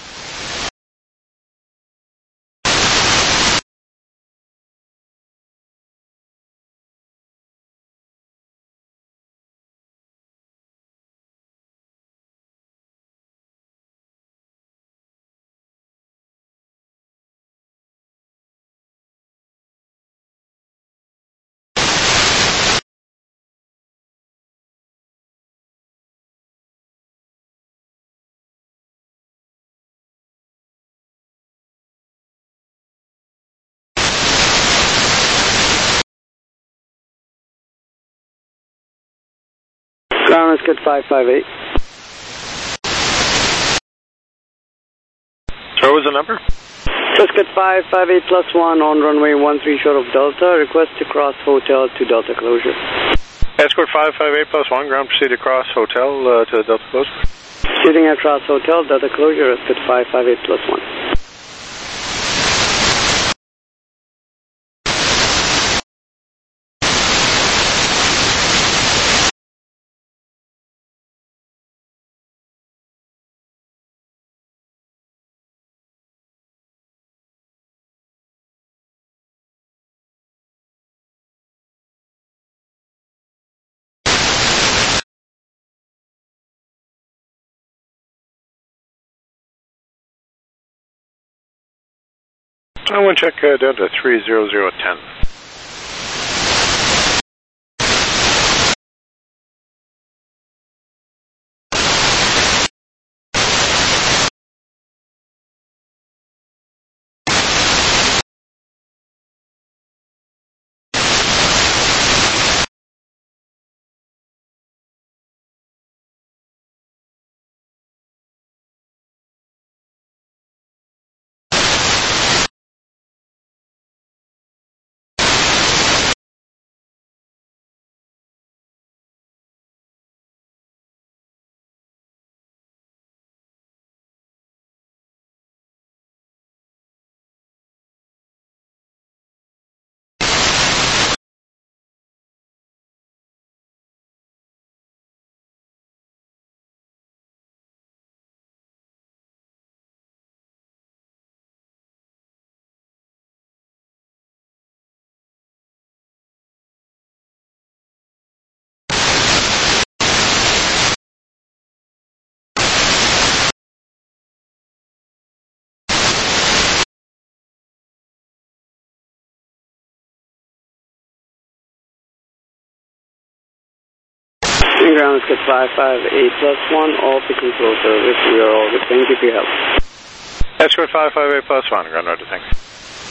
Ground is good 558. So what was the number? Prescott 558 plus 1 on runway 13 short of Delta. Request to cross hotel to Delta closure. Escort 558 plus 1, ground proceed across hotel to Delta closure. Proceeding across hotel, Delta closure, Prescott 558 plus 1. I want to check down to 30010. Ground is good 558 plus 1, all for control service. We are all good. Thank you for your help. Escort 558 plus 1, ground order, thanks.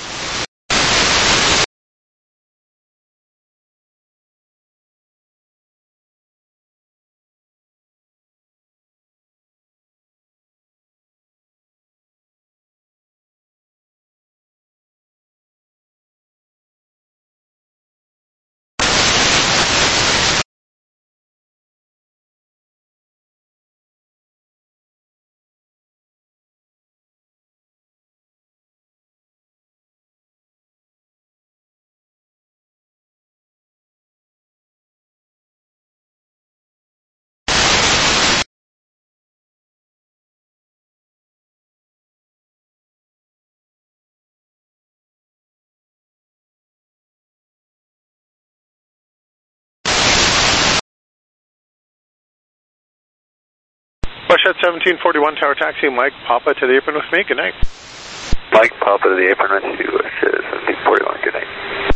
WestJet 1741, Tower Taxi, Mike Papa to the apron with me, good night. Mike Papa to the apron with you, WestJet 1741, good night.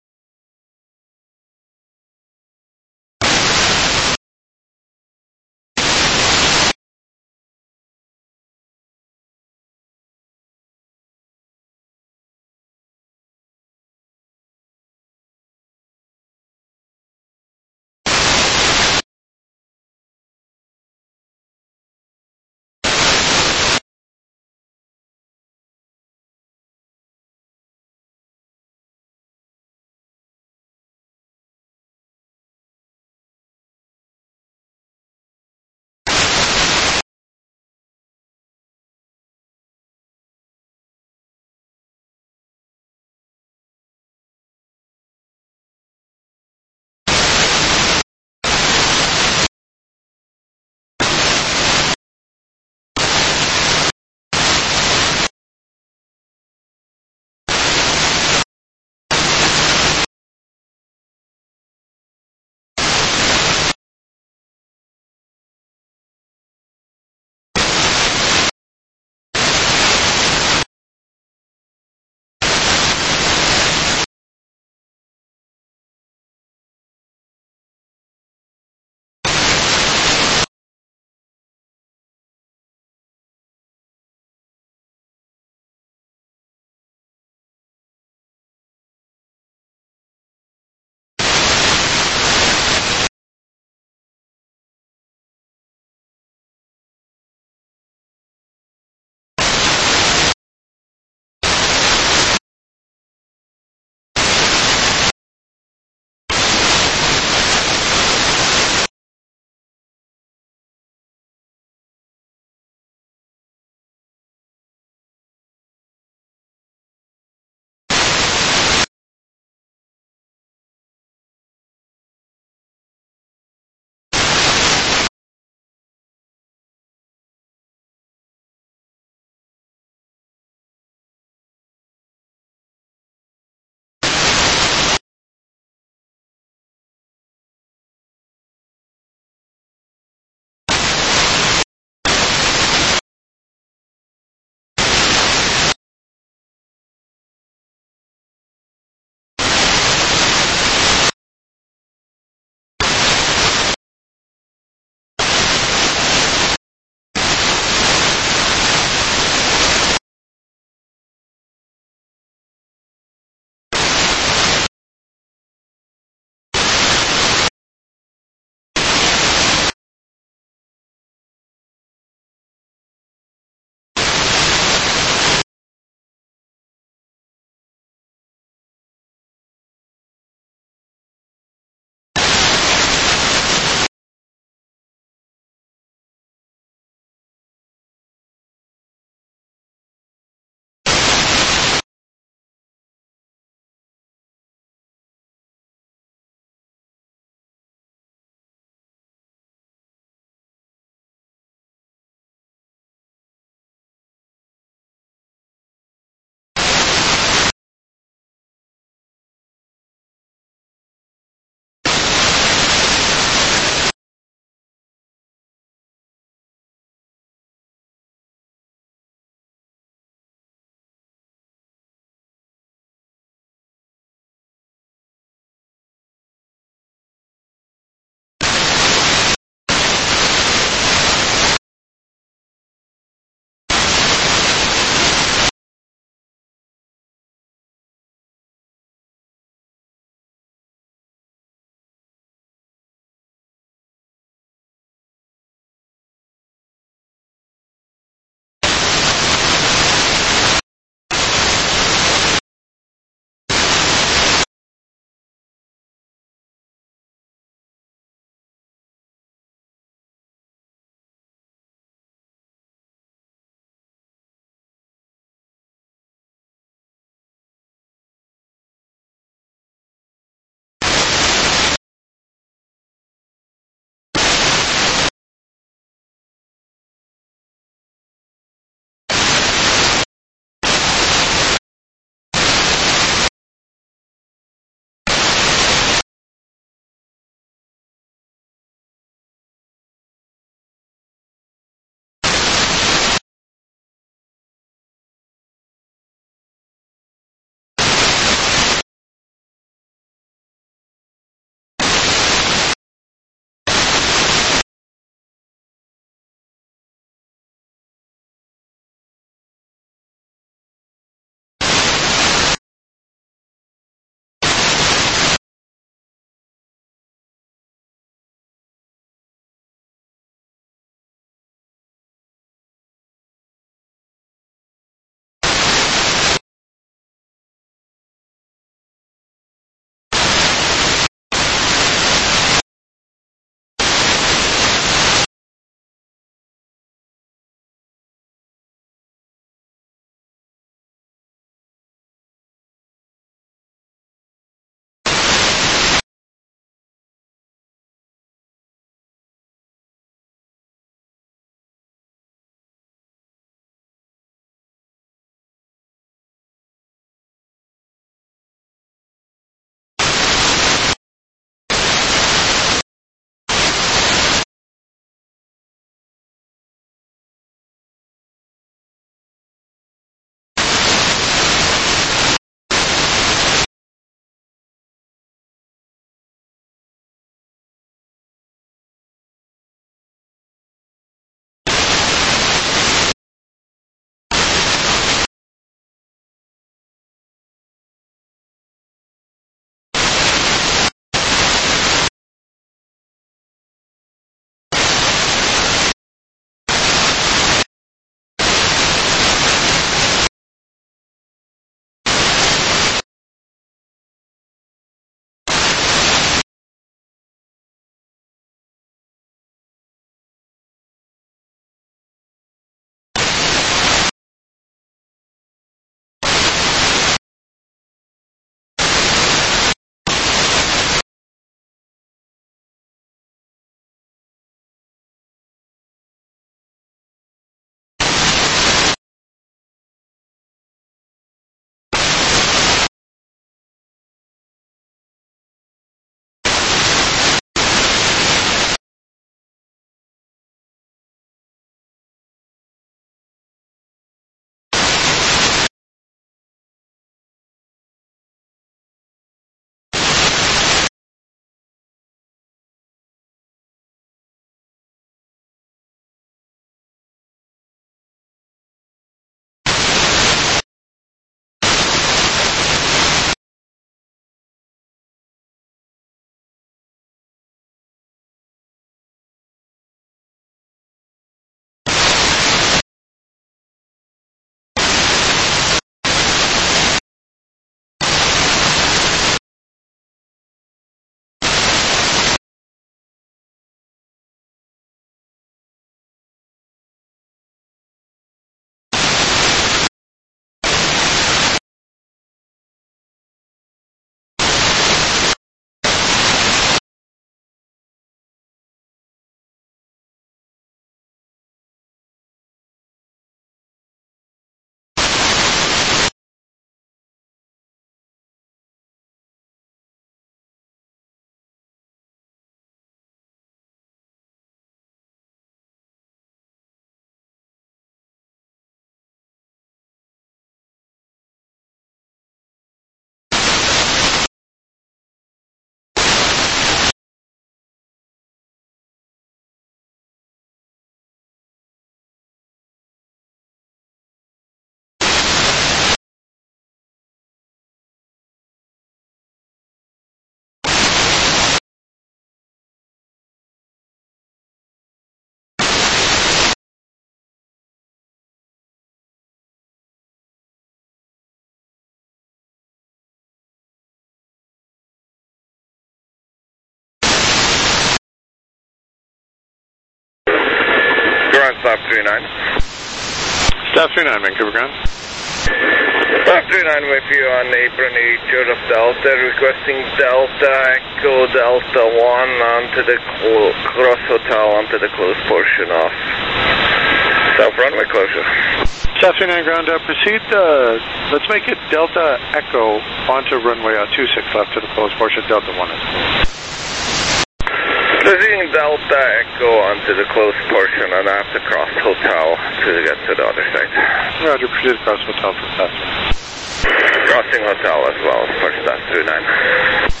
39. Staff 39, Vancouver ground. Staff 39 with you on apron 8 short of Delta, requesting Delta Echo Delta 1 onto the Cross Hotel onto the closed portion of South runway closure. Staff 39 ground, proceed. Let's make it Delta Echo onto runway 26 left to the closed portion. Delta 1 is closed. Proceeding Delta Echo onto the closed portion and after Cross Hotel to get to the other side. Roger, proceed across hotel for Staff 39. Crossing Hotel as well for Staff 39.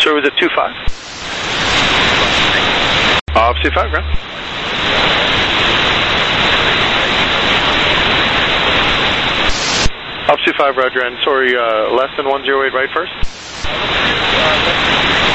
Sorry, was it 25? Opposite 5, ground. Opposite 5, roger, and sorry, less than 108 right first?